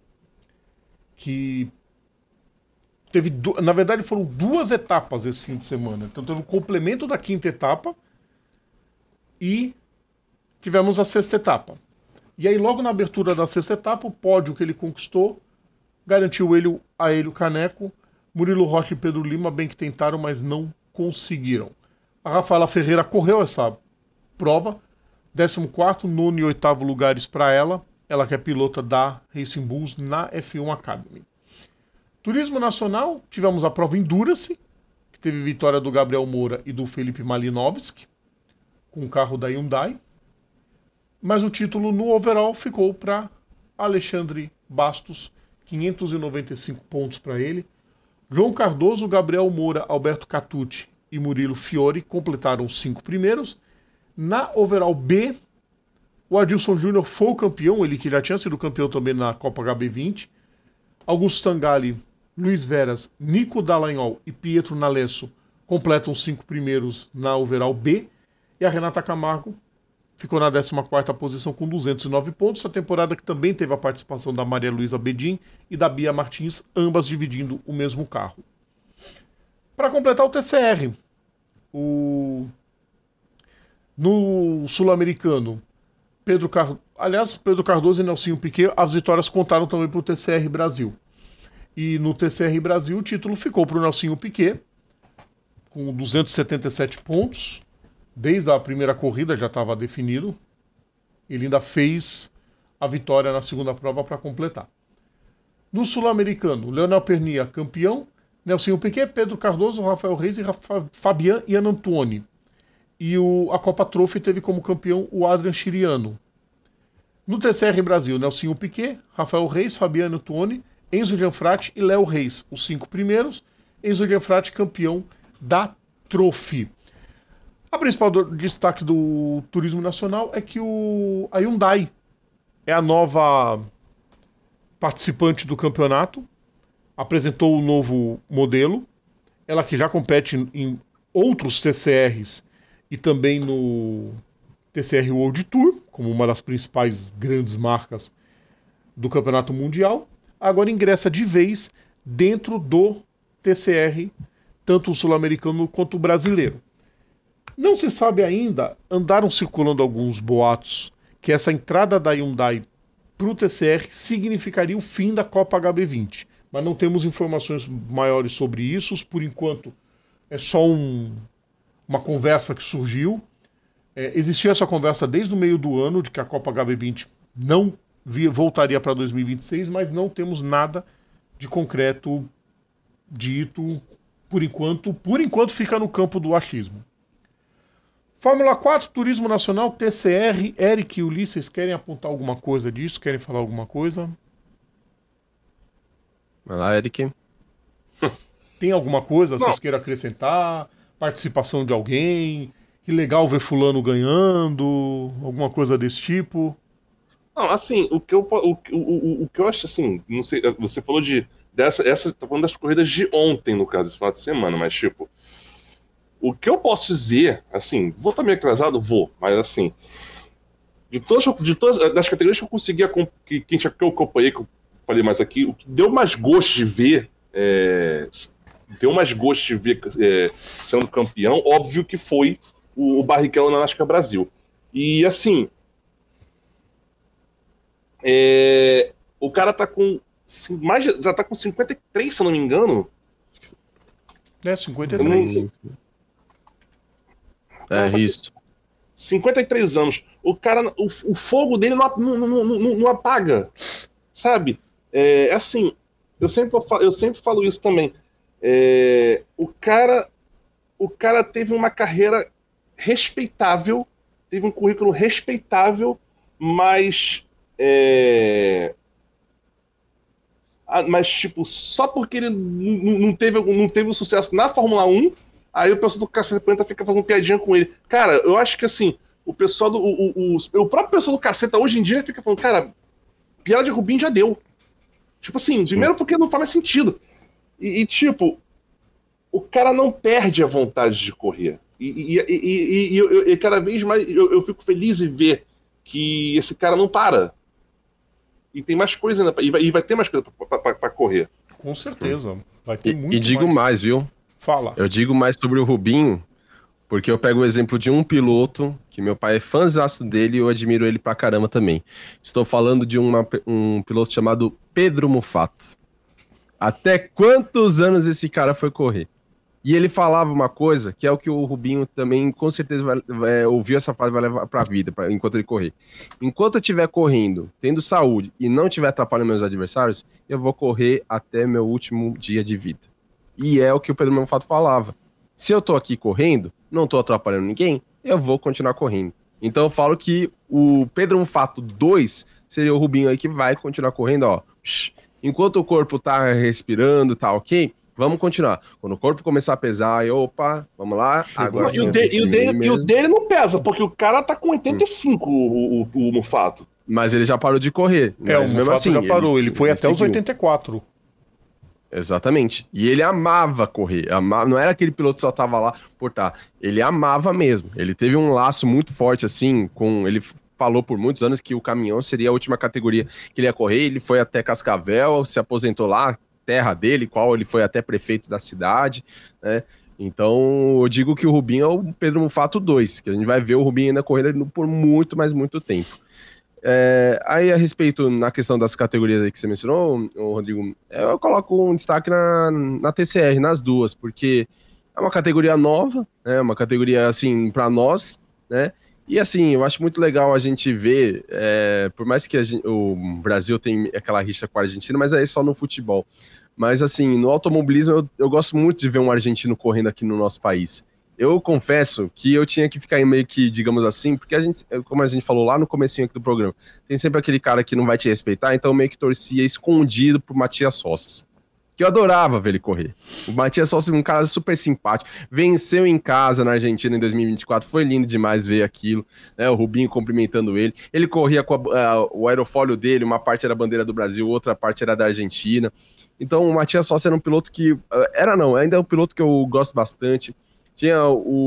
Que teve... Na verdade, foram 2 etapas esse fim de semana. Então teve o complemento da 5ª etapa e... tivemos a 6ª etapa. E aí, logo na abertura da 6ª etapa, o pódio que ele conquistou garantiu a ele o caneco. Murilo Rocha e Pedro Lima bem que tentaram, mas não conseguiram. A Rafaela Ferreira correu essa prova. 14º, 9º e 8º lugares para ela. Ela que é pilota da Racing Bulls na F1 Academy. Turismo Nacional, tivemos a prova Endurance, que teve vitória do Gabriel Moura e do Felipe Malinovski, com o carro da Hyundai. Mas o título no overall ficou para Alexandre Bastos, 595 pontos para ele. João Cardoso, Gabriel Moura, Alberto Catucci e Murilo Fiore completaram os 5 primeiros. Na overall B, o Adilson Júnior foi o campeão, ele que já tinha sido campeão também na Copa HB20. Augusto Sangalli, Luiz Veras, Nico Dallagnol e Pietro Nalesso completam os 5 primeiros na overall B. E a Renata Camargo ficou na 14ª posição com 209 pontos. Essa temporada que também teve a participação da Maria Luísa Bedin e da Bia Martins, ambas dividindo o mesmo carro. Para completar o TCR, no sul-americano, Pedro Cardoso e Nelsinho Piquet, as vitórias contaram também para o TCR Brasil. E no TCR Brasil o título ficou para o Nelsinho Piquet, com 277 pontos. Desde a primeira corrida já estava definido. Ele ainda fez a vitória na segunda prova para completar. No sul-americano, Leonel Pernia, campeão. Nelsinho Piquet, Pedro Cardoso, Rafael Reis e Fabian Ian Antoni. E a Copa Trophy teve como campeão o Adrian Chiriano. No TCR Brasil, Nelsinho Piquet, Rafael Reis, Fabian Antoni, Enzo Gianfratti e Léo Reis. Os 5 primeiros. Enzo Gianfratti, campeão da Trophy. A principal destaque do Turismo Nacional é que a Hyundai é a nova participante do campeonato, apresentou o novo modelo, ela que já compete em outros TCRs e também no TCR World Tour, como uma das principais grandes marcas do campeonato mundial, agora ingressa de vez dentro do TCR, tanto o sul-americano quanto o brasileiro. Não se sabe ainda, andaram circulando alguns boatos, que essa entrada da Hyundai para o TCR significaria o fim da Copa HB20. Mas não temos informações maiores sobre isso. Por enquanto, é só uma conversa que surgiu. Existia essa conversa desde o meio do ano, de que a Copa HB20 não voltaria para 2026, mas não temos nada de concreto dito por enquanto. Por enquanto fica no campo do achismo. Fórmula 4, Turismo Nacional, TCR, Eric e Ulisses, querem apontar alguma coisa disso? Querem falar alguma coisa? Vai lá, Eric. Tem alguma coisa vocês queiram acrescentar? Participação de alguém? Que legal ver fulano ganhando? Alguma coisa desse tipo? Não, assim, o que eu acho, assim, não sei, você falou tá falando das corridas de ontem, no caso, esse final de semana, mas, tipo, o que eu posso dizer, assim, vou estar meio atrasado? Vou, mas, assim, de todas das categorias que eu consegui, que eu acompanhei, que eu falei mais aqui, o que deu mais gosto de ver, sendo campeão, óbvio que foi o Barrichello na NASCAR Brasil. E, assim, o cara tá com já tá com 53, se eu não me engano. 53. Isso. 53 anos. O cara, o fogo dele não apaga, sabe? Assim, eu sempre falo isso também. O cara teve uma carreira respeitável, teve um currículo respeitável, mas tipo, só porque ele não teve o sucesso na Fórmula 1, aí o pessoal do Caceta Planeta fica fazendo piadinha com ele. Cara, eu acho que assim, o pessoal o próprio pessoal do Caceta hoje em dia fica falando, cara, piada de Rubinho já deu. Tipo assim, primeiro porque não faz sentido. E tipo, o cara não perde a vontade de correr. E cada vez mais eu fico feliz em ver que esse cara não para. E tem mais coisa ainda, e vai ter mais coisa pra correr. Com certeza. Vai ter muito e digo mais, viu? Fala. Eu digo mais sobre o Rubinho, porque eu pego o exemplo de um piloto, que meu pai é fãzaço dele e eu admiro ele pra caramba também. Estou falando de um piloto chamado Pedro Mufato. Até quantos anos esse cara foi correr? E ele falava uma coisa, que é o que o Rubinho também, com certeza, ouviu essa frase, vai levar pra vida, enquanto ele correr. Enquanto eu estiver correndo, tendo saúde, e não estiver atrapalhando meus adversários, eu vou correr até meu último dia de vida. E é o que o Pedro Mufato falava. Se eu tô aqui correndo, não tô atrapalhando ninguém, eu vou continuar correndo. Então eu falo que o Pedro Mufato 2 seria o Rubinho aí que vai continuar correndo, ó. Enquanto o corpo tá respirando, tá ok, vamos continuar. Quando o corpo começar a pesar, aí, opa, vamos lá. Agora e o dele não pesa, porque o cara tá com 85, o Mufato. Mas ele já parou de correr. Mas o mesmo Mufato assim, já parou, ele foi até os 84. Exatamente. E ele amava correr. Não era aquele piloto que só tava lá por tá. Ele amava mesmo. Ele teve um laço muito forte, assim, ele falou por muitos anos que o caminhão seria a última categoria que ele ia correr. Ele foi até Cascavel, se aposentou lá, terra dele, qual ele foi até prefeito da cidade, né? Então, eu digo que o Rubinho é o Pedro Mufato 2, que a gente vai ver o Rubinho ainda correndo por muito, mas muito tempo. Aí, a respeito, na questão das categorias aí que você mencionou, Rodrigo, eu coloco um destaque na TCR, nas duas, porque é uma categoria nova, né? Uma categoria, assim, para nós, né? E assim, eu acho muito legal a gente ver, por mais que o Brasil tem aquela rixa com a Argentina, mas aí só no futebol. Mas assim, no automobilismo eu gosto muito de ver um argentino correndo aqui no nosso país. Eu confesso que eu tinha que ficar meio que, digamos assim, porque como a gente falou lá no comecinho aqui do programa, tem sempre aquele cara que não vai te respeitar, então eu meio que torcia escondido pro Matias Rossi. Que eu adorava ver ele correr. O Matias Rossi é um cara super simpático. Venceu em casa na Argentina em 2024. Foi lindo demais ver aquilo, né? O Rubinho cumprimentando ele. Ele corria com o aerofólio dele, uma parte era a bandeira do Brasil, outra parte era da Argentina. Então o Matias Rossi era um piloto que... ainda é um piloto que eu gosto bastante. Tinha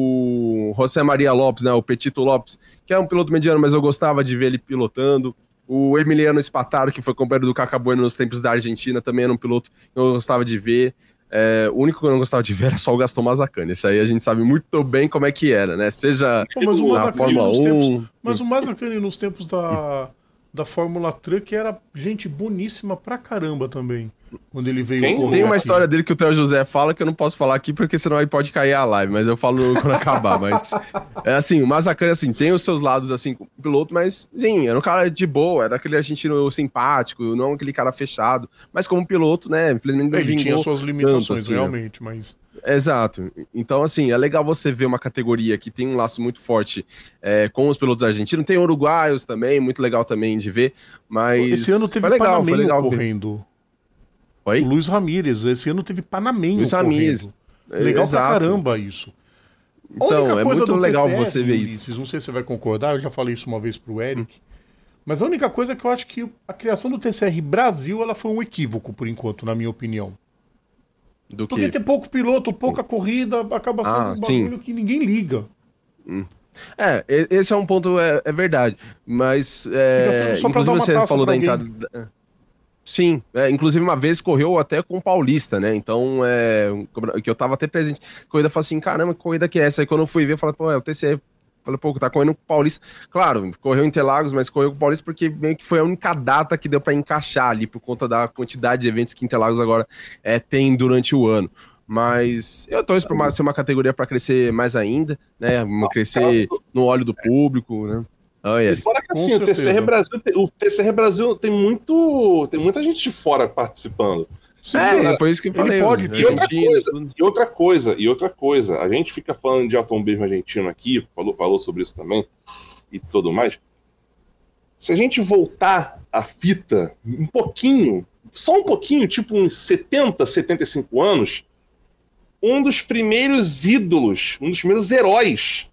o José Maria Lopes, né? O Petito Lopes, que é um piloto mediano, mas eu gostava de ver ele pilotando. O Emiliano Spataro, que foi companheiro do Caca Bueno nos tempos da Argentina, também era um piloto que eu gostava de ver. O único que eu não gostava de ver era só o Gastão Mazzacani. Esse aí a gente sabe muito bem como é que era, né? Seja na Fórmula 1... Mas o Mazzacani nos tempos da Fórmula Truck era gente boníssima pra caramba também. Quando ele veio correr Tem uma aqui. história dele que o Theo José fala que eu não posso falar aqui porque senão aí pode cair a live, mas eu falo quando acabar. Mas assim, o Mazzacani assim, tem os seus lados assim, como piloto, mas sim, era um cara de boa, era aquele argentino simpático, não aquele cara fechado, mas como piloto, né, infelizmente não ele tinha suas limitações, tanto, assim, realmente, mas... Exato. Então, assim, é legal você ver uma categoria que tem um laço muito forte com os pilotos argentinos. Tem uruguaios também, muito legal também de ver, mas... Esse ano teve foi legal correndo. Oi? O Luiz Ramírez, esse ano teve Panamenho Luiz Ramírez. Legal Exato. pra caramba isso. A Então, única é coisa muito do legal TCF, você ver Ulisses, isso. não sei se você vai concordar, eu já falei isso uma vez pro Eric, mas a única coisa é que eu acho que a criação do TCR Brasil, ela foi um equívoco, por enquanto, na minha opinião. Do Porque que? tem pouco piloto, pouca corrida, acaba sendo um sim. bagulho que ninguém liga. Esse é um ponto, é verdade. Mas, Fica sendo só pra dar inclusive uma você taça falou pra da alguém. entrada... Sim, inclusive uma vez correu até com o Paulista, né? Então, que eu tava até presente. Corrida, eu falei assim, caramba, que corrida que é essa? Aí quando eu fui ver, eu falei, pô, é o TCE. Falei, pô, tá correndo com o Paulista. Claro, correu em Interlagos, mas correu com o Paulista porque meio que foi a única data que deu pra encaixar ali, por conta da quantidade de eventos que Interlagos agora tem durante o ano. Mas eu torço pra ser uma categoria pra crescer mais ainda, né? Crescer no olho do público, né? E fora que assim, o TCR Brasil tem muita gente de fora participando. Foi isso que eu falei. pode ter. E outra coisa, a gente fica falando de automobilismo argentino aqui, falou sobre isso também e tudo mais. Se a gente voltar a fita um pouquinho, só um pouquinho, tipo uns 70, 75 anos, um dos primeiros ídolos, um dos primeiros heróis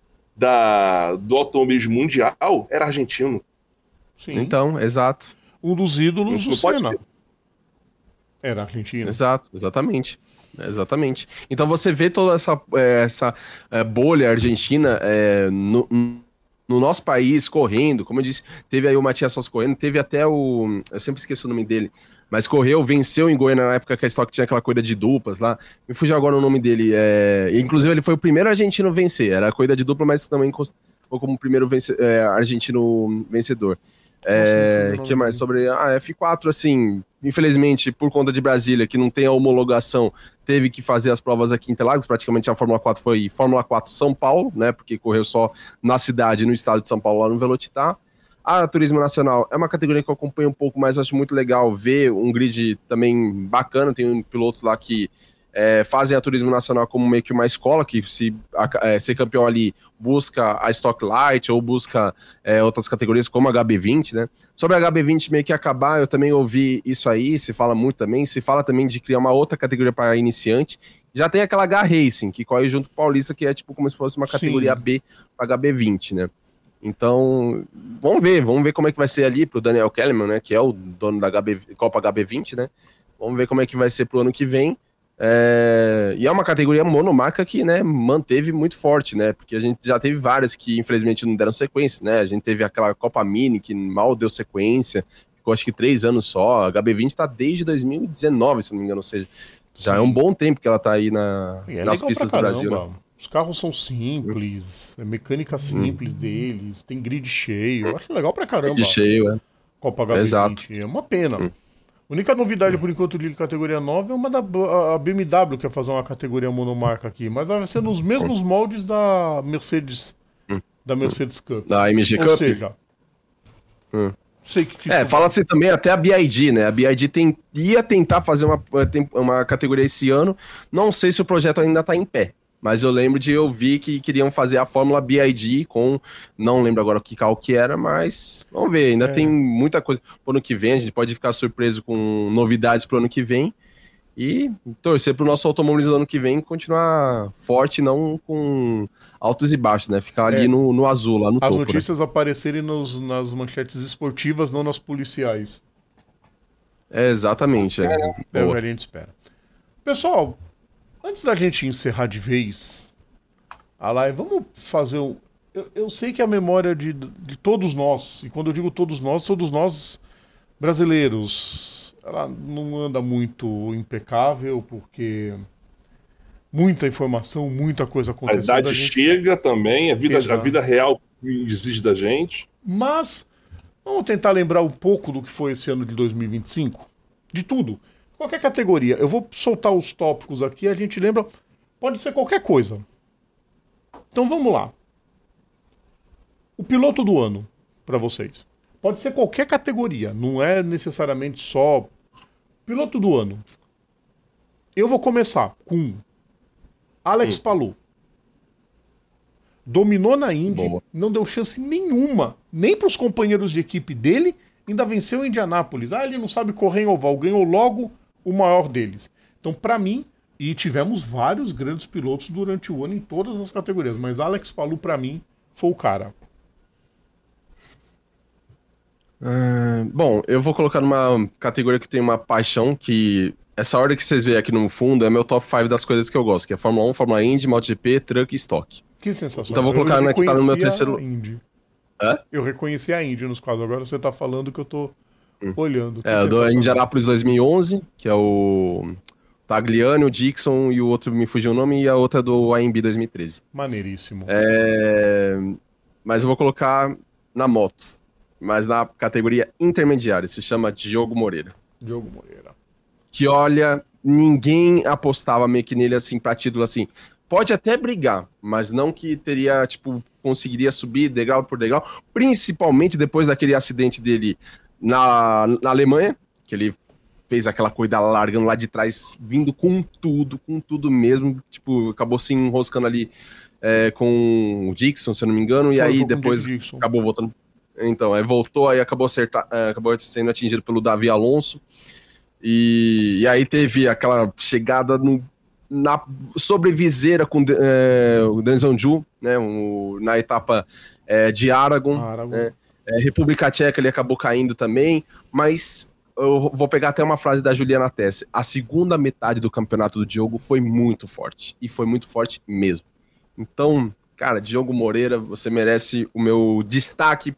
do automobilismo mundial era argentino. Sim. Então, exato. Um dos ídolos do Não pode Senna. ter. Era argentino. Exato, exatamente. Então você vê toda essa bolha argentina no nosso país correndo, como eu disse, teve aí o Matias Sós correndo, teve até eu sempre esqueço o nome dele, mas correu, venceu em Goiânia na época que a Stock tinha aquela corrida de duplas lá, me fugiu agora o nome dele, inclusive ele foi o primeiro argentino a vencer, era a corrida de dupla, mas também foi como o primeiro argentino vencedor. Que mais sobre a F4, assim, infelizmente, por conta de Brasília, que não tem a homologação, teve que fazer as provas aqui em Interlagos, praticamente a Fórmula 4 foi Fórmula 4 São Paulo, né, porque correu só na cidade, no estado de São Paulo, lá no Velocitar. A Turismo Nacional é uma categoria que eu acompanho um pouco mais, acho muito legal ver um grid também bacana, tem pilotos lá que fazem a Turismo Nacional como meio que uma escola, que se ser campeão ali busca a Stock Light ou busca outras categorias como a HB20, né? Sobre a HB20 meio que acabar, eu também ouvi isso aí, se fala muito também, se fala também de criar uma outra categoria para iniciante. Já tem aquela H-Racing, que corre junto com o Paulista, que é tipo como se fosse uma categoria B para HB20, né? Então, vamos ver como é que vai ser ali pro Daniel Kellerman, né, que é o dono da Copa HB20, né? Vamos ver como é que vai ser pro ano que vem. E é uma categoria monomarca que, né, manteve muito forte, né, porque a gente já teve várias que infelizmente não deram sequência, né, a gente teve aquela Copa Mini que mal deu sequência, ficou acho que 3 anos só, a HB20 tá desde 2019, se não me engano, ou seja, já é um bom tempo que ela tá aí nas pistas do Brasil, né? Os carros são simples, mecânica simples deles, tem grid cheio, eu acho legal pra caramba. Grid cheio, Copa HB20, Exato. É uma pena. A única novidade, por enquanto, de categoria 9 é uma a BMW, que quer fazer uma categoria monomarca aqui, mas vai ser nos mesmos moldes da Mercedes Cup. Da MG Cup? Ou seja, sei que fala-se também até a BID, né? A BID ia tentar fazer uma categoria esse ano, não sei se o projeto ainda tá em pé. Mas eu lembro de ouvir que queriam fazer a Fórmula BID com... Não lembro agora que carro que era, mas vamos ver. Ainda tem muita coisa pro ano que vem. A gente pode ficar surpreso com novidades pro ano que vem. E torcer pro nosso automobilismo do ano que vem continuar forte, não com altos e baixos, né? Ficar ali no azul, lá no topo. As notícias aparecerem nas manchetes esportivas, não nas policiais. Exatamente. É o que a gente espera. Pessoal... Antes da gente encerrar de vez a live, vamos fazer um... Eu sei que a memória de todos nós, e quando eu digo todos nós brasileiros, ela não anda muito impecável, porque muita informação, muita coisa acontecendo. A idade chega também, a vida real exige da gente. Mas vamos tentar lembrar um pouco do que foi esse ano de 2025? De tudo. Qualquer categoria. Eu vou soltar os tópicos aqui, a gente lembra. Pode ser qualquer coisa. Então vamos lá. O piloto do ano, para vocês. Pode ser qualquer categoria, não é necessariamente só piloto do ano. Eu vou começar com Alex Palou. Dominou na Indy, não deu chance nenhuma, nem para os companheiros de equipe dele, ainda venceu em Indianápolis. Ele não sabe correr em oval, ganhou logo o maior deles. Então, para mim, e tivemos vários grandes pilotos durante o ano em todas as categorias, mas Alex Palou, para mim, foi o cara. Bom, eu vou colocar numa categoria que tem uma paixão, que essa ordem que vocês veem aqui no fundo é meu top 5 das coisas que eu gosto, que é Fórmula 1, Fórmula Indy, MotoGP, Truck e Stock. Que sensacional. Então vou colocar na que tá no meu terceiro... Eu reconheci a Indy nos quadros, agora você tá falando que eu tô olhando. Do Indianapolis 2011, que é o Tagliani, o Dixon e o outro me fugiu o nome, e a outra do AMB 2013. Maneiríssimo. Mas eu vou colocar na moto, mas na categoria intermediária, se chama Diogo Moreira. Diogo Moreira. Que olha, ninguém apostava meio que nele assim, pra título assim. Pode até brigar, mas não que teria, tipo, conseguiria subir degrau por degrau, principalmente depois daquele acidente dele na Alemanha, que ele fez aquela corrida largando lá de trás, vindo com tudo mesmo, tipo, acabou se enroscando ali com o Dixon, se eu não me engano, e aí depois acabou voltando. Então, aí voltou, aí acabou sendo atingido pelo Davi Alonso, e aí teve aquela chegada na sobreviseira com o Denzão Ju, né, na etapa de Aragon. Né, República Tcheca ele acabou caindo também, mas eu vou pegar até uma frase da Juliana Tesse. A segunda metade do campeonato do Diogo foi muito forte, e foi muito forte mesmo. Então, cara, Diogo Moreira, você merece o meu destaque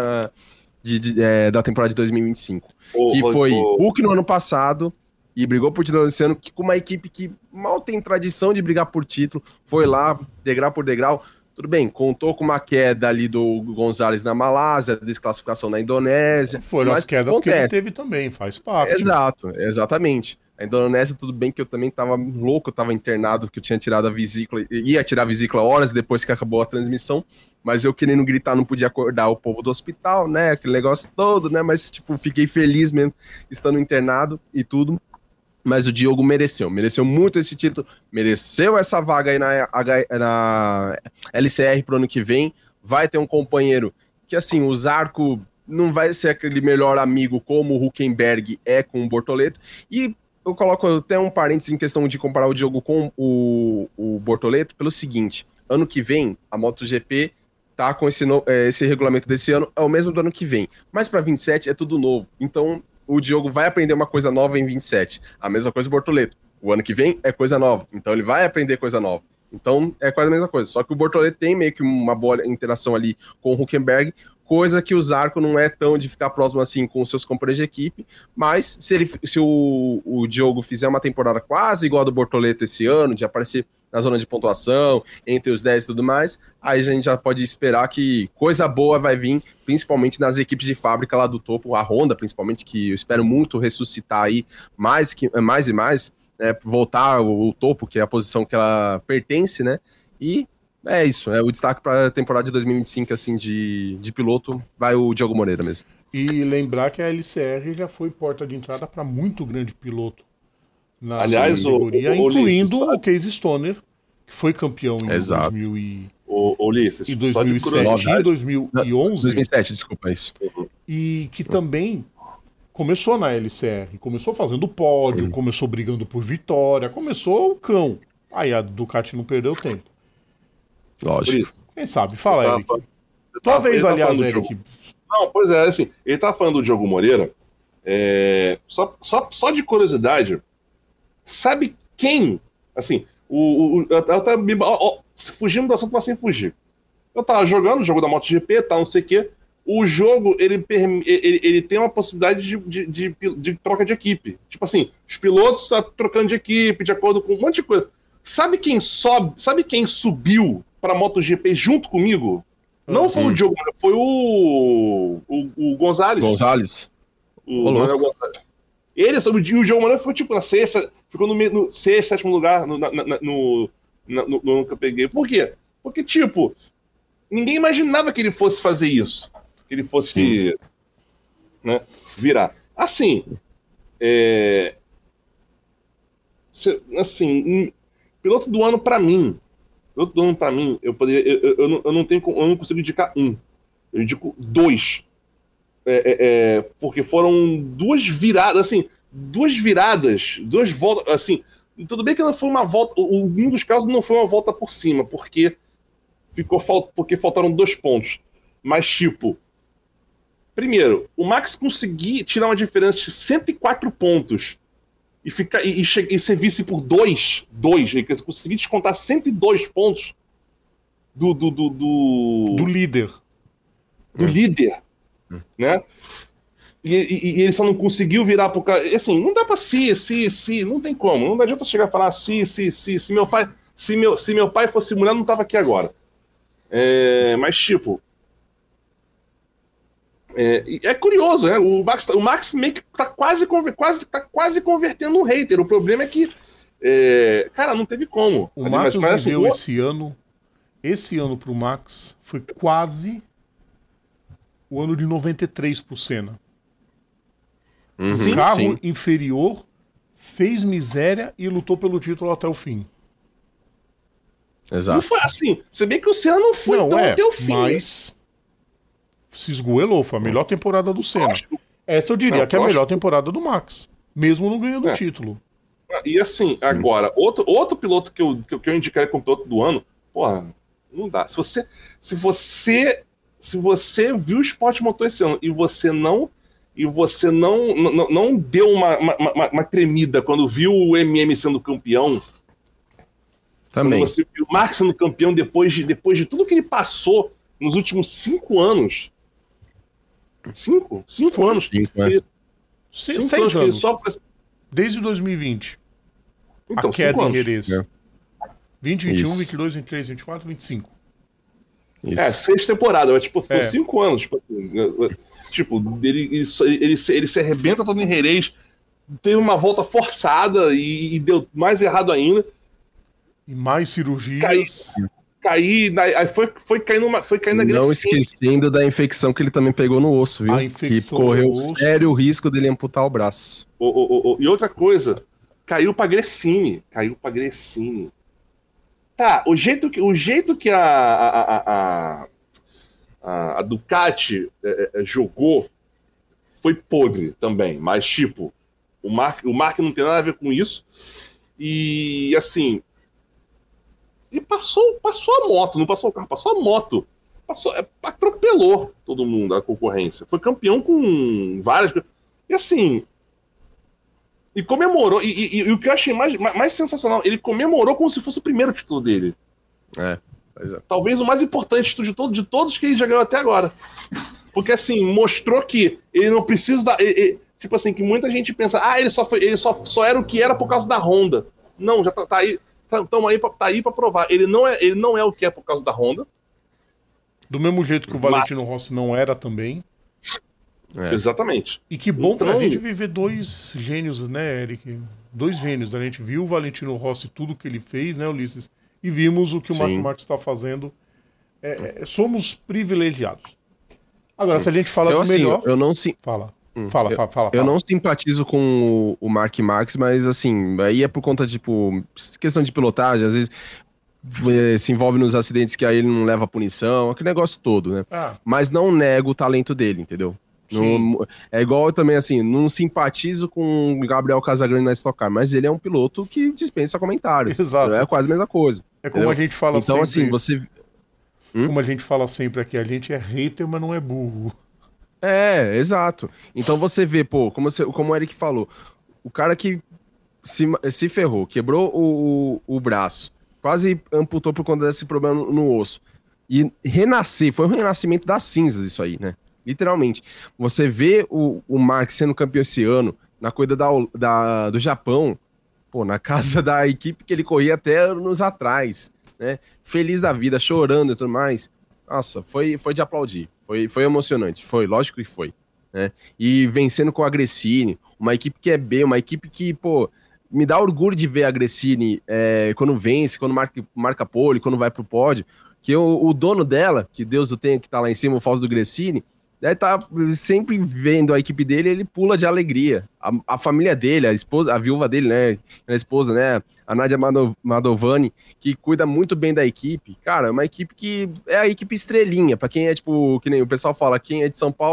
da temporada de 2025. Que foi Hulk no ano passado e brigou por título esse ano, que com uma equipe que mal tem tradição de brigar por título, foi lá, degrau por degrau. Tudo bem, contou com uma queda ali do Gonzalez na Malásia, desclassificação na Indonésia. Foram as quedas que ele teve também, faz parte. Exato, exatamente. A Indonésia, tudo bem que eu também tava louco, eu tava internado, que eu tinha tirado a vesícula, ia tirar a vesícula horas depois que acabou a transmissão, mas eu querendo gritar, não podia acordar o povo do hospital, né, aquele negócio todo, né, mas tipo, fiquei feliz mesmo, estando internado e tudo. Mas o Diogo mereceu muito esse título, mereceu essa vaga aí na LCR pro ano que vem, vai ter um companheiro que, assim, o Zarco não vai ser aquele melhor amigo como o Hülkenberg é com o Bortoleto, e eu coloco até um parênteses em questão de comparar o Diogo com o Bortoleto pelo seguinte, ano que vem, a MotoGP tá com esse regulamento desse ano, é o mesmo do ano que vem, mas para 27 é tudo novo, então o Diogo vai aprender uma coisa nova em 27. A mesma coisa do Bortoleto. O ano que vem é coisa nova. Então ele vai aprender coisa nova. Então é quase a mesma coisa. Só que o Bortoleto tem meio que uma boa interação ali com o Hülkenberg, coisa que o Zarco não é tão de ficar próximo assim com os seus companheiros de equipe. Mas se o Diogo fizer uma temporada quase igual a do Bortoleto esse ano, de aparecer na zona de pontuação, entre os 10 e tudo mais, aí a gente já pode esperar que coisa boa vai vir, principalmente nas equipes de fábrica lá do topo, a Honda principalmente, que eu espero muito ressuscitar aí mais e mais, voltar o topo, que é a posição que ela pertence, né, e é isso, o destaque para a temporada de 2025, assim, de piloto, vai o Diogo Moreira mesmo. E lembrar que a LCR já foi porta de entrada para muito grande piloto na aliás, categoria, incluindo o Casey Stoner, que foi campeão em 2000 Ulisses, e 2007 e 2011. 2007, desculpa, isso. E que também começou na LCR, começou fazendo pódio, começou brigando por vitória, começou o cão. Aí a Ducati não perdeu tempo. Lógico. Quem sabe? Fala, Eric. Tua vez, aliás, Eric. Não, pois é, assim, ele tá falando do Diogo Moreira, só de curiosidade, sabe quem, assim, fugindo do assunto, mas sem fugir. Eu tava jogando o jogo da MotoGP, não sei o quê, o jogo, ele tem uma possibilidade de troca de equipe. Tipo assim, os pilotos estão trocando de equipe, de acordo com um monte de coisa. Sabe quem subiu pra MotoGP junto comigo? Não foi o Diogo, foi o Gonzalez. Gonzalez? O Manuel Gonzalez. Ele soube, e o Diogo Moreira ficou tipo ficou no sexto, sétimo lugar no que eu peguei. Por quê? Porque, tipo, ninguém imaginava que ele fosse fazer isso. Que ele fosse, né, virar. Assim, piloto do ano pra mim, eu não consigo indicar um. Eu indico dois. Porque foram duas viradas, assim, duas viradas, duas voltas, assim, tudo bem que não foi uma volta, um dos casos não foi uma volta por cima, porque faltaram 2 pontos, mas tipo, primeiro, o Max conseguir tirar uma diferença de 104 pontos e ser vice por 2, ele conseguir descontar 102 pontos do líder. Do líder, né? E ele só não conseguiu virar por causa. Assim, não dá pra não tem como. Não adianta chegar e falar se meu pai fosse mulher, não tava aqui agora. Mas, tipo. É curioso, né? O Max meio que tá quase convertendo um hater. O problema é que. Cara, não teve como. O Max viveu esse ano. Esse ano pro Max foi quase o ano de 93 pro Senna. Carro inferior, fez miséria e lutou pelo título até o fim. Exato. Não foi assim. Se bem que o Senna não foi até o fim. Mas se esgoelou, foi a melhor temporada do Senna. Essa eu diria que é a melhor temporada do Max, mesmo não ganhando o título. E assim, agora, outro piloto que eu indicaria como piloto do ano, porra, não dá. Se você viu o Sport Motor esse ano e você não deu uma tremida quando viu o MM sendo campeão, também. Quando você viu o Max sendo campeão depois de tudo que ele passou nos últimos 5 anos. 5 anos. 6 anos. Ele sofre... Desde 2020. Então, a queda 5 anos. em Jerez. 20, 21, 22, 23, 24, 25. Isso. 6 temporadas, mas tipo, foi 5 anos. Tipo, ele se arrebenta todo em Jerez, teve uma volta forçada e deu mais errado ainda. E mais cirurgias. Aí foi caindo agressivo. Não esquecendo da infecção que ele também pegou no osso, viu? Que correu sério risco dele amputar o braço. E outra coisa, caiu pra Gresini. Tá, o jeito que a Ducati jogou foi podre também, mas tipo, o Mark não tem nada a ver com isso. E assim, e passou a moto, não passou o carro, passou a moto. Atropelou todo mundo, a concorrência. Foi campeão com várias. E assim. E comemorou. E o que eu achei mais sensacional, ele comemorou como se fosse o primeiro título dele. Pois é. Talvez o mais importante de todos que ele já ganhou até agora. Porque assim, mostrou que ele não precisa tipo assim, que muita gente pensa, ele só era o que era por causa da Honda. Não, já tá aí. Tá aí pra provar. Ele não é o que é por causa da Honda. Do mesmo jeito que o Valentino Rossi não era também. Exatamente. E que bom pra gente viver 2 gênios, né, Eric? 2 gênios. A gente viu o Valentino Rossi, tudo que ele fez, né, Ulisses? E vimos o que o Marco Marques está fazendo. Somos privilegiados. Agora, se a gente fala melhor... Eu não Fala. Eu não simpatizo com o Mark Marques, mas assim, aí é por conta de, tipo, questão de pilotagem, às vezes se envolve nos acidentes que aí ele não leva punição, aquele negócio todo, né? Mas não nego o talento dele, entendeu? Não, é igual eu também, assim, não simpatizo com o Gabriel Casagrande na Stock Car, mas ele é um piloto que dispensa comentários. Exato. É quase a mesma coisa. É como a gente fala então, sempre. Então, assim, você... Como a gente fala sempre aqui, a gente é hater, mas não é burro. Exato. Então você vê, como o Eric falou, o cara que se ferrou, quebrou o braço, quase amputou por conta desse problema no osso, e renascer, foi um renascimento das cinzas isso aí, né? Literalmente. Você vê o Mark sendo campeão esse ano, na corrida do Japão, na casa da equipe que ele corria até anos atrás, né? Feliz da vida, chorando e tudo mais. Nossa, foi de aplaudir. Foi emocionante. Lógico que foi. Né? E vencendo com a Gresini, uma equipe que é B, uma equipe que, me dá orgulho de ver a Gresini quando vence, quando marca pole, quando vai pro pódio, que o dono dela, que Deus o tenha, que tá lá em cima, o Fausto do Gresini, deve tá sempre vendo a equipe dele, ele pula de alegria. A família dele, a esposa, a viúva dele, né? A esposa, né? A Nadia Madovani, que cuida muito bem da equipe. Cara, é uma equipe que é a equipe estrelinha. Pra quem é, tipo, que nem o pessoal fala, quem é de São Paulo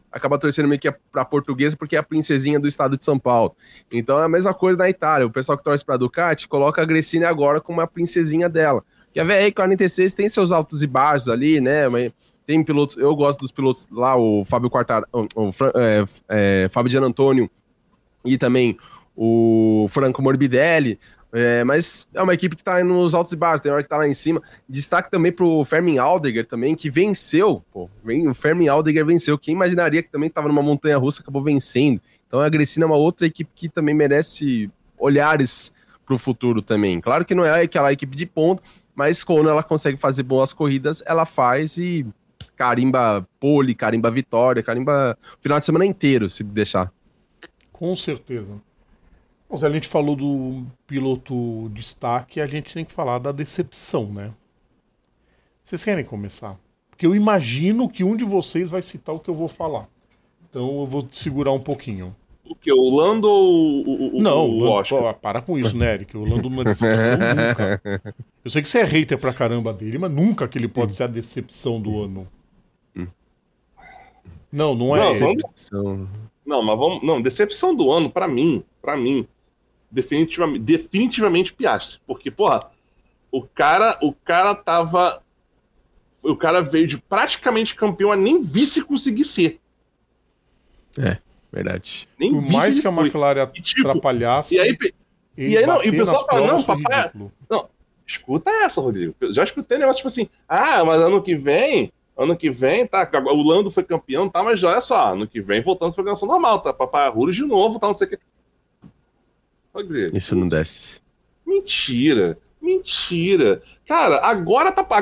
acaba torcendo meio que pra Portuguesa porque é a princesinha do estado de São Paulo. Então é a mesma coisa na Itália. O pessoal que torce pra Ducati coloca a Gresini agora como uma princesinha dela. Que a VR46 tem seus altos e baixos ali, né? Mas tem pilotos, eu gosto dos pilotos lá, o Fábio Quartararo, Fábio Gianantonio e também o Franco Morbidelli. Mas é uma equipe que tá nos altos e baixos, tem hora que tá lá em cima. Destaque também pro Fermin Aldegger também, que venceu, o Fermin Aldegger venceu. Quem imaginaria que também tava numa montanha-russa, acabou vencendo. Então a Gresini é uma outra equipe que também merece olhares pro futuro também. Claro que não é aquela equipe de ponta, mas quando ela consegue fazer boas corridas, ela faz e carimba pole, carimba vitória, carimba o final de semana inteiro, se deixar. Com certeza. Mas a gente falou do piloto destaque, a gente tem que falar da decepção, né? Vocês querem começar? Porque eu imagino que um de vocês vai citar o que eu vou falar. Então eu vou segurar um pouquinho. O que? O Lando ou o Oscar? Para com isso, né, Eric? O Lando não é decepção nunca. Eu sei que você é hater pra caramba dele, mas nunca que ele pode ser a decepção do ano. Não é. Não, mas vamos. Não, decepção do ano, pra mim. Definitivamente Piastri. Porque, porra, o cara tava. O cara veio de praticamente campeão a nem vice conseguir ser. Verdade. Nem por mais que a McLaren atrapalhasse. E aí o pessoal fala, não, papai. Não, escuta essa, Rodrigo. Eu já escutei negócio tipo assim, mas ano que vem, tá. O Lando foi campeão, tá, mas olha só, ano que vem voltando à programação normal, tá? Papai Rules de novo, tá, não sei o que. Pode dizer. Isso não desce. Mentira. Cara, agora tá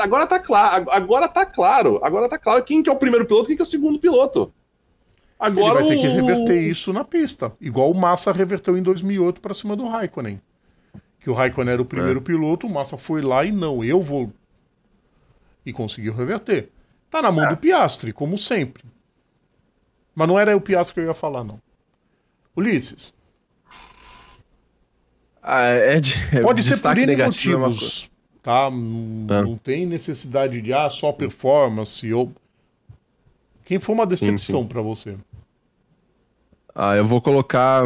claro quem que é o primeiro piloto e quem que é o segundo piloto. Agora ele vai ter que reverter isso na pista. Igual o Massa reverteu em 2008 pra cima do Raikkonen. Que o Raikkonen era o primeiro piloto, o Massa foi lá e não, eu vou. E conseguiu reverter. Tá na mão do Piastri, como sempre. Mas não era o Piastri que eu ia falar, não. Ulisses. Pode ser por N motivos, tá? Não tem necessidade de só performance ou... Quem foi uma decepção pra você? Eu vou colocar...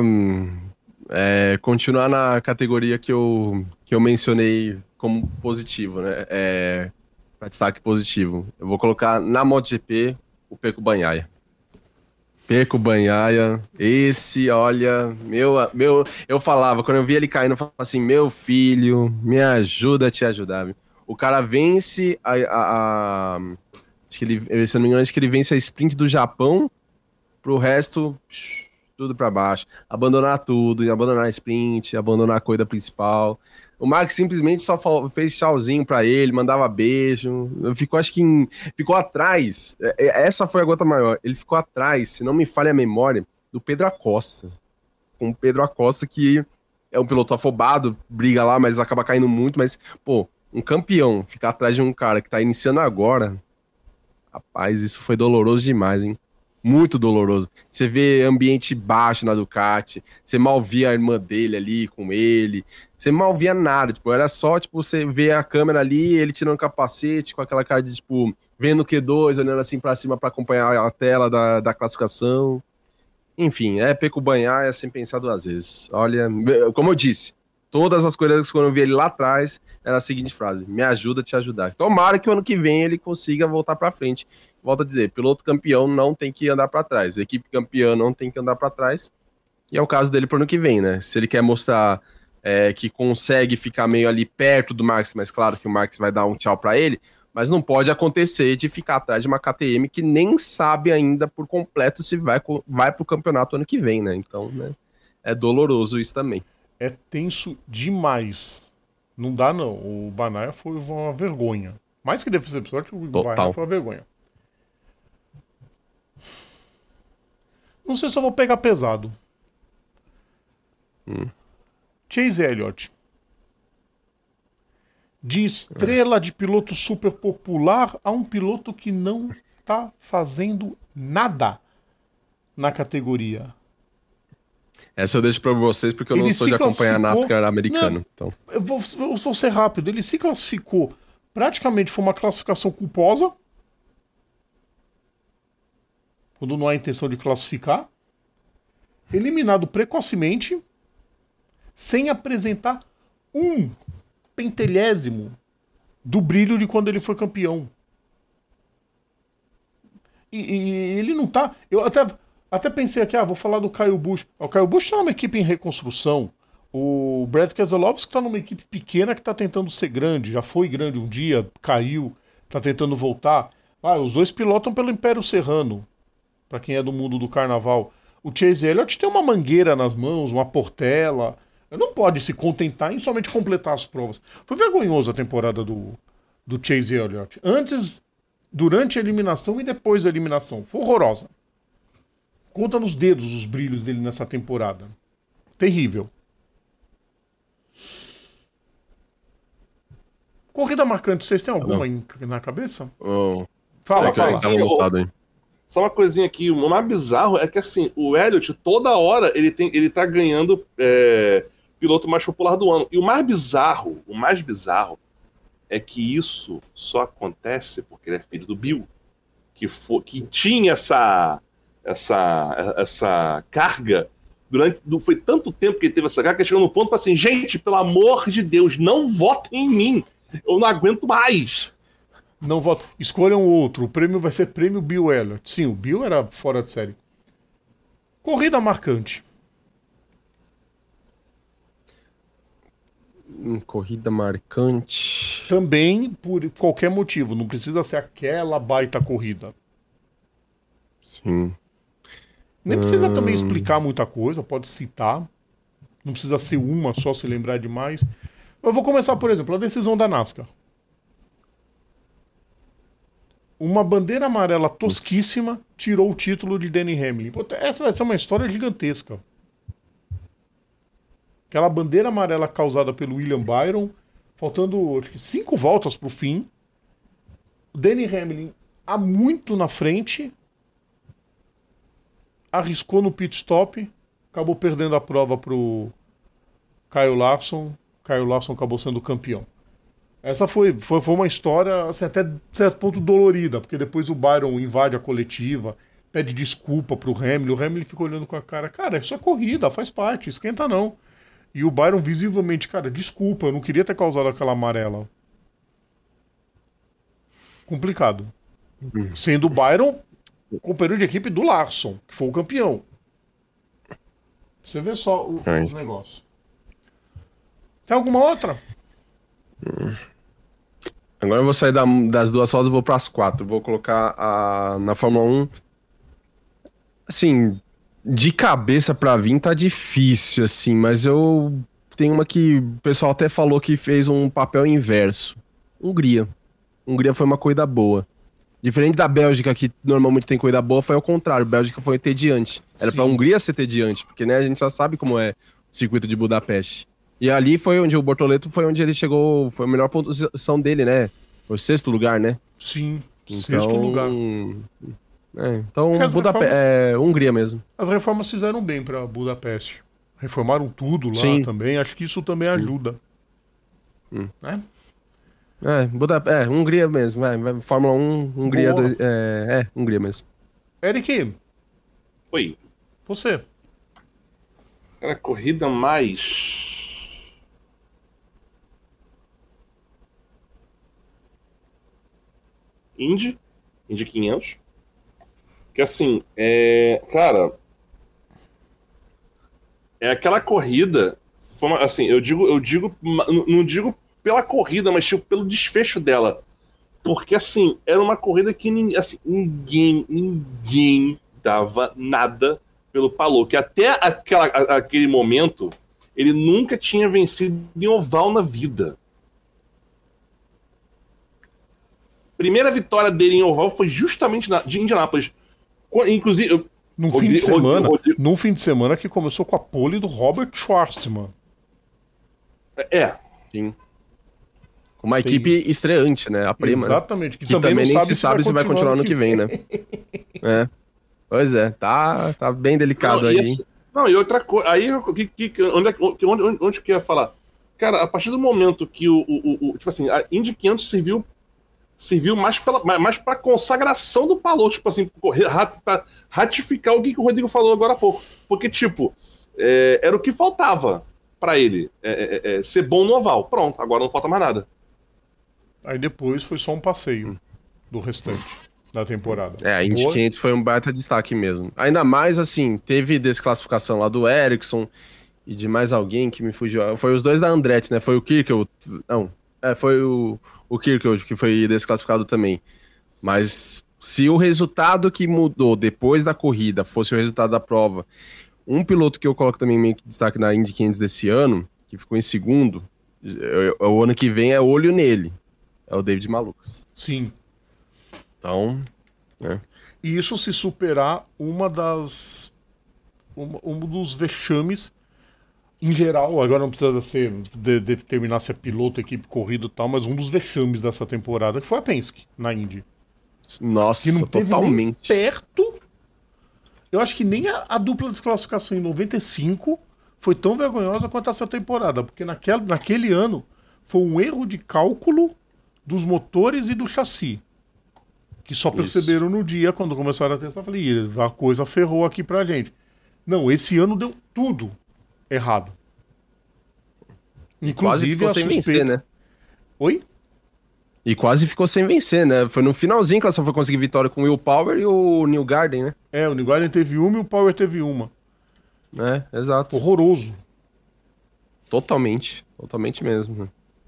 continuar na categoria que eu mencionei como positivo, né? Pra destaque positivo. Eu vou colocar na MotoGP o Pecco Bagnaia. Pecco Bagnaia, esse, olha, eu falava, quando eu vi ele caindo, eu falava assim, meu filho, me ajuda a te ajudar. O cara vence acho que ele, se não me engano, acho que ele vence a sprint do Japão, pro resto, tudo pra baixo. Abandonar tudo, abandonar a sprint, abandonar a corrida principal. O Mark simplesmente só fez tchauzinho pra ele, mandava beijo. Ficou atrás. Essa foi a gota maior. Ele ficou atrás, se não me falha a memória, do Pedro Acosta. Com o Pedro Acosta, que é um piloto afobado, briga lá, mas acaba caindo muito. Mas, um campeão ficar atrás de um cara que tá iniciando agora, rapaz, isso foi doloroso demais, hein? Muito doloroso. Você vê ambiente baixo na Ducati, você mal via a irmã dele ali com ele, você mal via nada, era só, você ver a câmera ali, ele tirando o capacete, com aquela cara de, vendo o Q2, olhando assim pra cima pra acompanhar a tela da classificação. Enfim, Pecco Bagnaia sem pensar duas vezes. Olha, como eu disse, todas as coisas quando eu vi ele lá atrás, era a seguinte frase, me ajuda a te ajudar. Tomara que o ano que vem ele consiga voltar pra frente. Volto a dizer, piloto campeão não tem que andar para trás, equipe campeã não tem que andar para trás, e é o caso dele pro ano que vem, né? Se ele quer mostrar que consegue ficar meio ali perto do Marx, mas claro que o Marx vai dar um tchau para ele, mas não pode acontecer de ficar atrás de uma KTM que nem sabe ainda por completo se vai pro campeonato ano que vem, né? Então, né, é doloroso isso também. É tenso demais. Não dá, não. O Bagnaia foi uma vergonha. Mais que decepção, o Bagnaia foi uma vergonha. Não sei se eu vou pegar pesado. Chase Elliott. De estrela de piloto super popular a um piloto que não tá fazendo nada na categoria. Essa eu deixo pra vocês porque eu não sou de acompanhar NASCAR americano. Não, então. Eu vou ser rápido. Ele se classificou. Praticamente foi uma classificação culposa. quando não há intenção de classificar, eliminado precocemente, sem apresentar um pentelésimo do brilho de quando ele foi campeão. E ele não tá... Eu até pensei aqui, vou falar do Kyle Busch. O Kyle Busch tá numa equipe em reconstrução. O Brad Keselowski tá numa equipe pequena que tá tentando ser grande. Já foi grande um dia, caiu, tá tentando voltar. Os dois pilotam pelo Império Serrano, pra quem é do mundo do carnaval. O Chase Elliott tem uma mangueira nas mãos, uma portela. Não pode se contentar em somente completar as provas. Foi vergonhoso a temporada do Chase Elliott. Antes, durante a eliminação e depois da eliminação. Foi horrorosa. Conta nos dedos os brilhos dele nessa temporada. Terrível. Corrida marcante, vocês têm alguma na cabeça? Fala. Só uma coisinha aqui, o mais bizarro é que assim, o Elliott, toda hora, ele tá ganhando piloto mais popular do ano. E o mais bizarro é que isso só acontece porque ele é filho do Bill, que tinha essa carga foi tanto tempo que ele teve essa carga que chegou no ponto e falou assim, gente, pelo amor de Deus, não votem em mim, eu não aguento mais. Não voto. Escolham outro. O prêmio vai ser prêmio Bill Elliott. Sim, o Bill era fora de série. Corrida marcante. Corrida marcante. Também por qualquer motivo. Não precisa ser aquela baita corrida. Sim. Nem precisa também explicar muita coisa. Pode citar. Não precisa ser uma só, se lembrar demais. Eu vou começar, por exemplo, a decisão da NASCAR. Uma bandeira amarela tosquíssima tirou o título de Denny Hamlin. Essa vai ser uma história gigantesca. Aquela bandeira amarela causada pelo William Byron, faltando 5 voltas para o fim. O Denny Hamlin, há muito na frente, arriscou no pit stop, acabou perdendo a prova para o Kyle Larson. Kyle Larson acabou sendo campeão. Essa foi uma história assim, até certo ponto dolorida, porque depois o Byron invade a coletiva, pede desculpa pro Hamilton. O Hamilton fica olhando com a cara, isso é corrida, faz parte, esquenta não. E o Byron visivelmente, desculpa, eu não queria ter causado aquela amarela. Complicado. Sendo o Byron companheiro de equipe do Larson, que foi o campeão. Você vê só os negócios. Tem alguma outra? Agora eu vou sair das 2 rodas e vou para as 4. Vou colocar na Fórmula 1. Assim, de cabeça pra vir tá difícil, assim, mas eu tenho uma que o pessoal até falou que fez um papel inverso. Hungria. Hungria foi uma corrida boa. Diferente da Bélgica, que normalmente tem corrida boa, foi ao contrário. A Bélgica foi entediante. Era pra Hungria ser entediante, porque né, a gente só sabe como é o circuito de Budapeste. E ali foi onde o Bortoleto foi onde ele chegou, foi a melhor pontuação dele, né? Foi o 6º lugar, né? Sim, então, 6º lugar. Então, Hungria mesmo. As reformas fizeram bem pra Budapeste. Reformaram tudo lá também. Acho que isso também ajuda. Né? Hungria mesmo. Fórmula 1, Hungria. Hungria mesmo. Eric. Oi. Você. Era corrida mais. Indy 500. Que assim, cara, é aquela corrida, assim, eu digo, não digo pela corrida, mas tipo, pelo desfecho dela. Porque assim, era uma corrida que assim, ninguém dava nada pelo Palou, que até aquele momento ele nunca tinha vencido em oval na vida. Primeira vitória dele em oval foi justamente de Indianápolis. Inclusive, num fim de semana que começou com a pole do Robert Schwartzman. Sim. Uma equipe estreante, né? A Prema. Exatamente. Que também nem se sabe se vai continuar ano que vem, né? Pois é, tá bem delicado aí. E outra coisa, aí onde que eu ia falar? Cara, a partir do momento que tipo assim, a Indy 500 serviu serviu mais pra consagração do Palou, tipo assim, pra ratificar o que o Rodrigo falou agora há pouco. Porque, tipo, era o que faltava pra ele, ser bom no oval. Pronto, agora não falta mais nada. Aí depois foi só um passeio do restante da temporada. A Indy 500 foi um baita destaque mesmo. Ainda mais, assim, teve desclassificação lá do Ericsson e de mais alguém que me fugiu. Foi os dois da Andretti, né? Foi o Kirkel. Não, foi o Kirkel que foi desclassificado também. Mas se o resultado que mudou depois da corrida fosse o resultado da prova, um piloto que eu coloco também meio que destaque na Indy 500 desse ano, que ficou em segundo, o ano que vem é olho nele. É o David Malukas. Sim. Então, E isso se superar um dos vexames em geral, agora não precisa ser determinar se é piloto, equipe, corrida e tal, mas um dos vexames dessa temporada, que foi a Penske, na Indy. Nossa, que não teve totalmente. Nem perto. Eu acho que nem a dupla desclassificação em 95 foi tão vergonhosa quanto essa temporada, porque naquele ano foi um erro de cálculo dos motores e do chassi, que só perceberam no dia, quando começaram a testar. Eu falei, a coisa ferrou aqui pra gente. Não, esse ano deu tudo errado. Inclusive, ficou sem vencer, né? Oi? E quase ficou sem vencer, né? Foi no finalzinho que ela só foi conseguir vitória com o Will Power e o Neil Garden, né? O Neil Garden teve uma e o Power teve uma. Exato. Horroroso. Totalmente mesmo.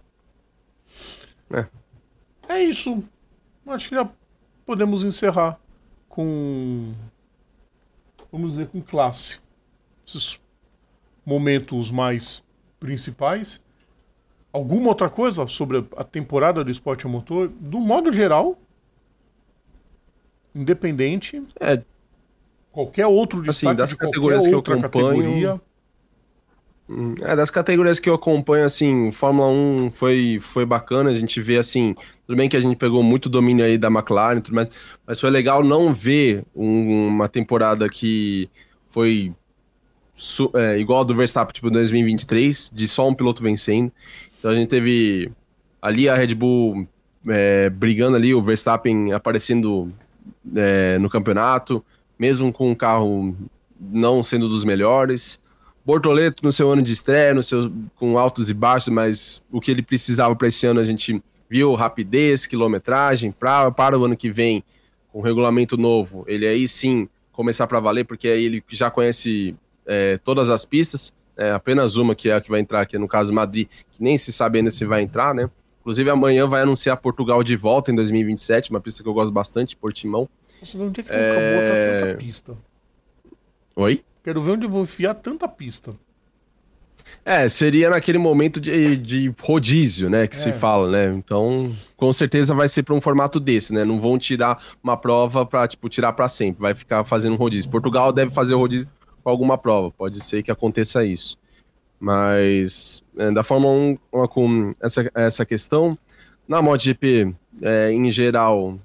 É isso. Acho que já podemos encerrar com... Vamos dizer, com classe. Esses momentos mais principais. Alguma outra coisa sobre a temporada do esporte a motor? Do modo geral, independente, qualquer outro destaque assim, das de categorias qualquer que outra eu acompanho, categoria. Das categorias que eu acompanho, assim, Fórmula 1 foi bacana, a gente vê, assim, tudo bem que a gente pegou muito domínio aí da McLaren e tudo mais, mas foi legal não ver uma temporada que foi igual a do Verstappen, tipo, 2023, de só um piloto vencendo. Então a gente teve ali a Red Bull brigando ali, o Verstappen aparecendo no campeonato, mesmo com o carro não sendo dos melhores. Bortoleto no seu ano de estreia, com altos e baixos, mas o que ele precisava para esse ano a gente viu: rapidez, quilometragem, para o ano que vem, com o regulamento novo, ele aí sim começar para valer, porque aí ele já conhece todas as pistas, apenas uma que é a que vai entrar aqui, no caso Madrid, que nem se sabe ainda se vai entrar, né? Inclusive amanhã vai anunciar Portugal de volta em 2027, uma pista que eu gosto bastante, Portimão. Nossa, onde é que acabou tanta pista? Oi? Quero ver onde vão enfiar tanta pista. Seria naquele momento de rodízio, né, que se fala, né? Então, com certeza vai ser para um formato desse, né? Não vão tirar uma prova para tirar para sempre, vai ficar fazendo um rodízio. Portugal deve fazer o rodízio com alguma prova, pode ser que aconteça isso. Mas da Fórmula 1, com essa questão, na MotoGP, em geral,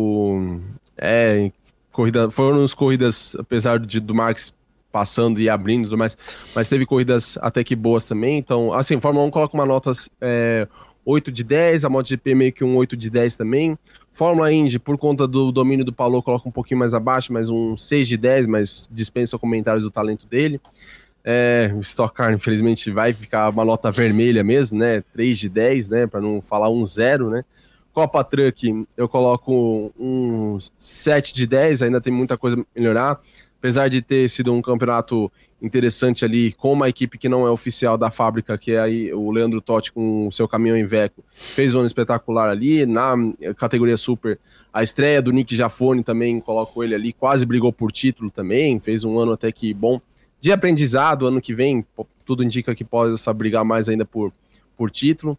foram as corridas, apesar do Marques passando e abrindo e tudo mais, mas teve corridas até que boas também. Então, assim, Fórmula 1 coloca uma nota 8 de 10, a MotoGP meio que um 8 de 10 também. Fórmula Indy, por conta do domínio do Palou, coloca um pouquinho mais abaixo, mas um 6 de 10, mas dispensa comentários do talento dele. O Stock Car, infelizmente, vai ficar uma nota vermelha mesmo, né? 3 de 10, né? Para não falar um 0, né? Copa Truck, eu coloco um 7 de 10, ainda tem muita coisa a melhorar. Apesar de ter sido um campeonato interessante ali, com uma equipe que não é oficial da fábrica, que é aí o Leandro Totti com o seu caminhão Iveco, fez um ano espetacular ali. Na categoria Super, a estreia do Nick Jafone também, coloco ele ali, quase brigou por título também, fez um ano até que bom. De aprendizado, ano que vem, tudo indica que possa brigar mais ainda por título.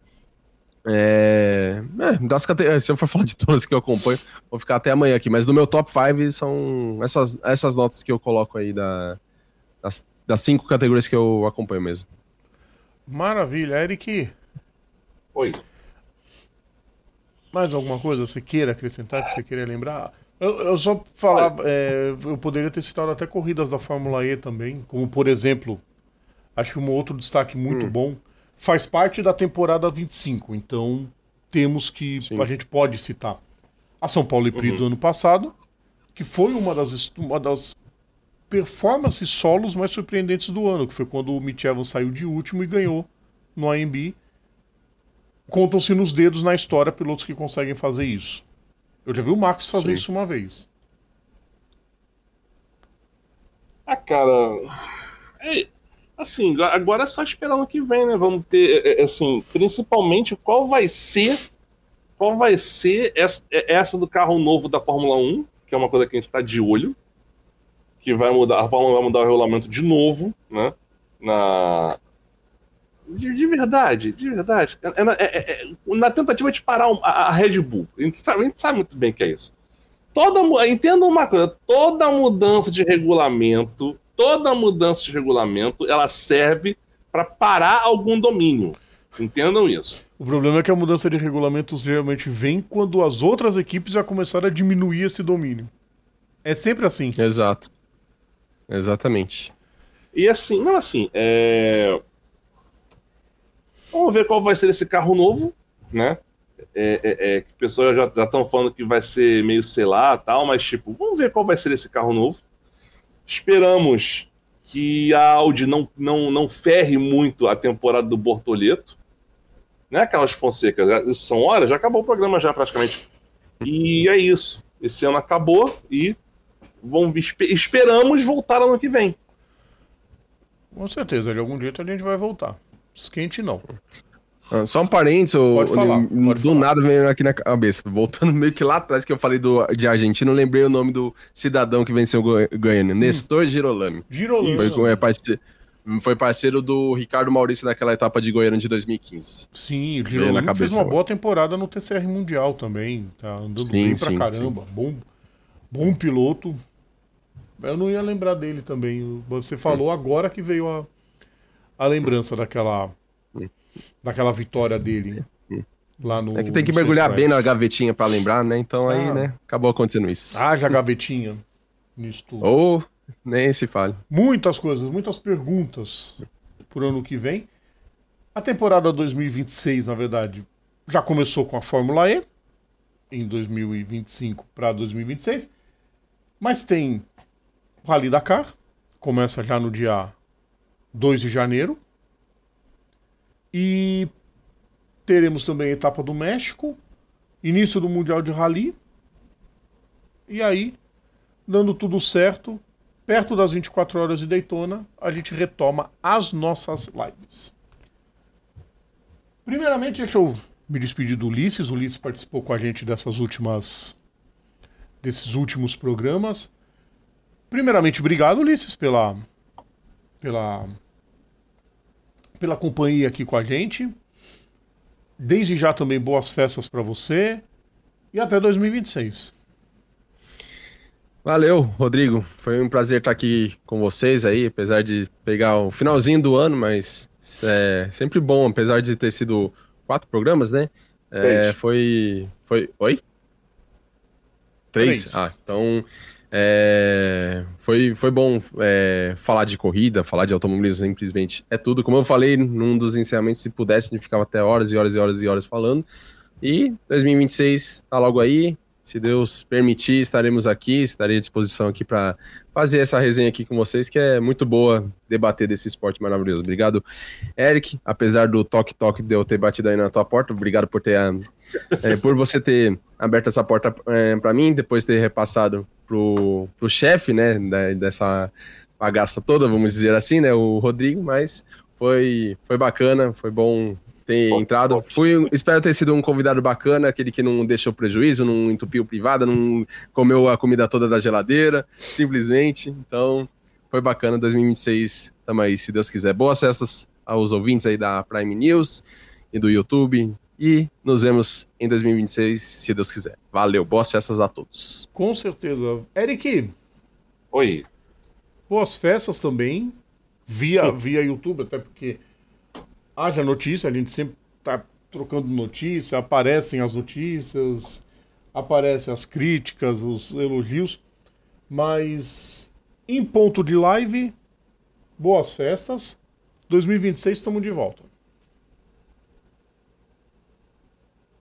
Das categorias, se eu for falar de todas que eu acompanho, vou ficar até amanhã aqui, mas no meu top 5 são essas notas que eu coloco aí das 5 categorias que eu acompanho mesmo. Maravilha. Eric? Oi. Mais alguma coisa você queira acrescentar, que você queira lembrar? Eu só falar, eu poderia ter citado até corridas da Fórmula E também, como por exemplo, acho que um outro destaque muito bom, faz parte da temporada 25, então temos que... Sim. A gente pode citar a São Paulo e Prix do ano passado, que foi uma das performances solos mais surpreendentes do ano, que foi quando o Mitch Evans saiu de último e ganhou no AMB. Contam-se nos dedos na história pilotos que conseguem fazer isso. Eu já vi o Marcos fazer isso uma vez. Cara, assim, agora é só esperar no que vem, né? Vamos ter, assim, principalmente qual vai ser essa do carro novo da Fórmula 1, que é uma coisa que a gente tá de olho, que vai mudar, a Fórmula 1 vai mudar o regulamento de novo, né? De verdade. Na tentativa de parar a Red Bull. A gente sabe muito bem que é isso. Entenda uma coisa, toda mudança de regulamento, ela serve para parar algum domínio. Entendam isso. O problema é que a mudança de regulamentos geralmente vem quando as outras equipes já começaram a diminuir esse domínio. É sempre assim. Exato. Exatamente. E assim, vamos ver qual vai ser esse carro novo, né? Que pessoas já estão falando que vai ser meio, sei lá, tal, mas tipo, vamos ver qual vai ser esse carro novo. Esperamos que a Audi não ferre muito a temporada do Bortoleto, né, Carlos Fonseca? Isso são horas, já acabou o programa já praticamente. E é isso. Esse ano acabou e esperamos voltar ano que vem. Com certeza, de algum jeito a gente vai voltar. Esquente não. Só um parênteses, Pode falar. Nada veio aqui na cabeça. Voltando meio que lá atrás que eu falei de Argentina, eu lembrei o nome do cidadão que venceu Goiânia, Nestor Girolami. Foi parceiro do Ricardo Maurício naquela etapa de Goiânia de 2015. Sim, o Girolami fez uma boa temporada no TCR Mundial também. Tá andando bem pra caramba. Bom piloto. Eu não ia lembrar dele também. Você falou agora que veio a lembrança daquela vitória dele lá no... É que tem que mergulhar bem na gavetinha pra lembrar, né? Então aí, né, acabou acontecendo isso. Haja gavetinha nisso tudo. Ou nem se fale. Muitas coisas, muitas perguntas por ano que vem. A temporada 2026, na verdade, já começou com a Fórmula E, em 2025 para 2026, mas tem o Rally Dakar, começa já no dia 2 de janeiro, e teremos também a etapa do México, início do Mundial de Rally, e aí, dando tudo certo, perto das 24 horas de Daytona, a gente retoma as nossas lives. Primeiramente, deixa eu me despedir do Ulisses. O Ulisses participou com a gente desses últimos programas. Primeiramente, obrigado, Ulisses, pela companhia aqui com a gente. Desde já também boas festas para você e até 2026. Valeu, Rodrigo. Foi um prazer estar aqui com vocês aí, apesar de pegar o finalzinho do ano, mas é sempre bom, apesar de ter sido 4 programas, né? Foi... Oi? 3? Então... Foi bom falar de corrida, falar de automobilismo, simplesmente é tudo. Como eu falei num dos encerramentos, se pudesse, a gente ficava até horas e horas e horas e horas falando. E 2026 tá logo aí. Se Deus permitir, estaremos aqui, estarei à disposição aqui para fazer essa resenha aqui com vocês, que é muito boa debater desse esporte maravilhoso. Obrigado, Eric, apesar do toque-toque de eu ter batido aí na tua porta, obrigado por por você ter aberto essa porta para mim, depois ter repassado pro chefe, né, dessa bagaça toda, vamos dizer assim, né, o Rodrigo, mas foi bacana, foi bom ter entrado. Espero ter sido um convidado bacana, aquele que não deixou prejuízo, não entupiu privada, não comeu a comida toda da geladeira, simplesmente. Então, foi bacana. 2026, tamo aí, se Deus quiser. Boas festas aos ouvintes aí da Prime News e do YouTube. E nos vemos em 2026, se Deus quiser. Valeu, boas festas a todos. Com certeza. Eric. Oi. Boas festas também, via YouTube, até porque haja notícia, a gente sempre tá trocando notícia, aparecem as notícias, aparecem as críticas, os elogios, mas em ponto de live, boas festas, 2026 estamos de volta.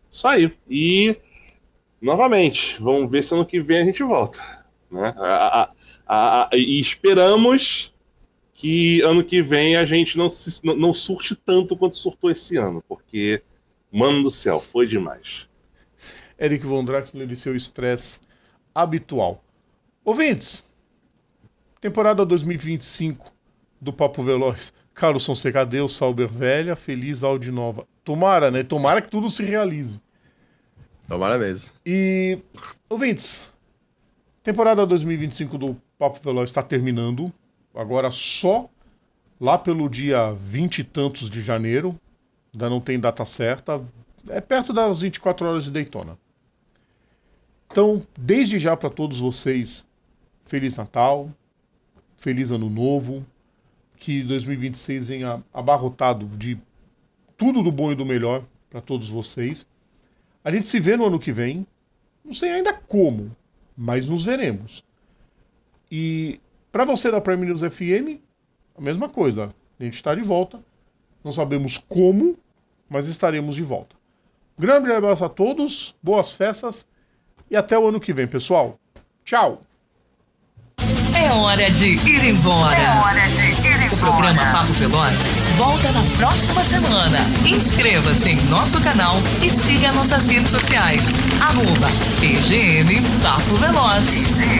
Isso aí. E, novamente, vamos ver se ano que vem a gente volta. Né? E esperamos que ano que vem a gente não surte tanto quanto surtou esse ano, porque, mano do céu, foi demais. Eric Von Draxler e seu estresse habitual. Ouvintes, temporada 2025 do Papo Veloz. Carlos Fonseca, Deus, Sauber Velha, Feliz Audi Nova. Tomara, né? Tomara que tudo se realize. Tomara mesmo. E, ouvintes, temporada 2025 do Papo Veloz está terminando. Agora só lá pelo dia 20 e tantos de janeiro. Ainda não tem data certa. É perto das 24 horas de Daytona. Então, desde já para todos vocês, Feliz Natal, Feliz Ano Novo, que 2026 venha abarrotado de tudo do bom e do melhor para todos vocês. A gente se vê no ano que vem, não sei ainda como, mas nos veremos. E para você da Prime News FM, a mesma coisa, a gente está de volta, não sabemos como, mas estaremos de volta. Grande abraço a todos, boas festas e até o ano que vem, pessoal. Tchau! É hora de ir embora. O programa Papo Veloz volta na próxima semana. Inscreva-se em nosso canal e siga nossas redes sociais. @PGM Papo Veloz.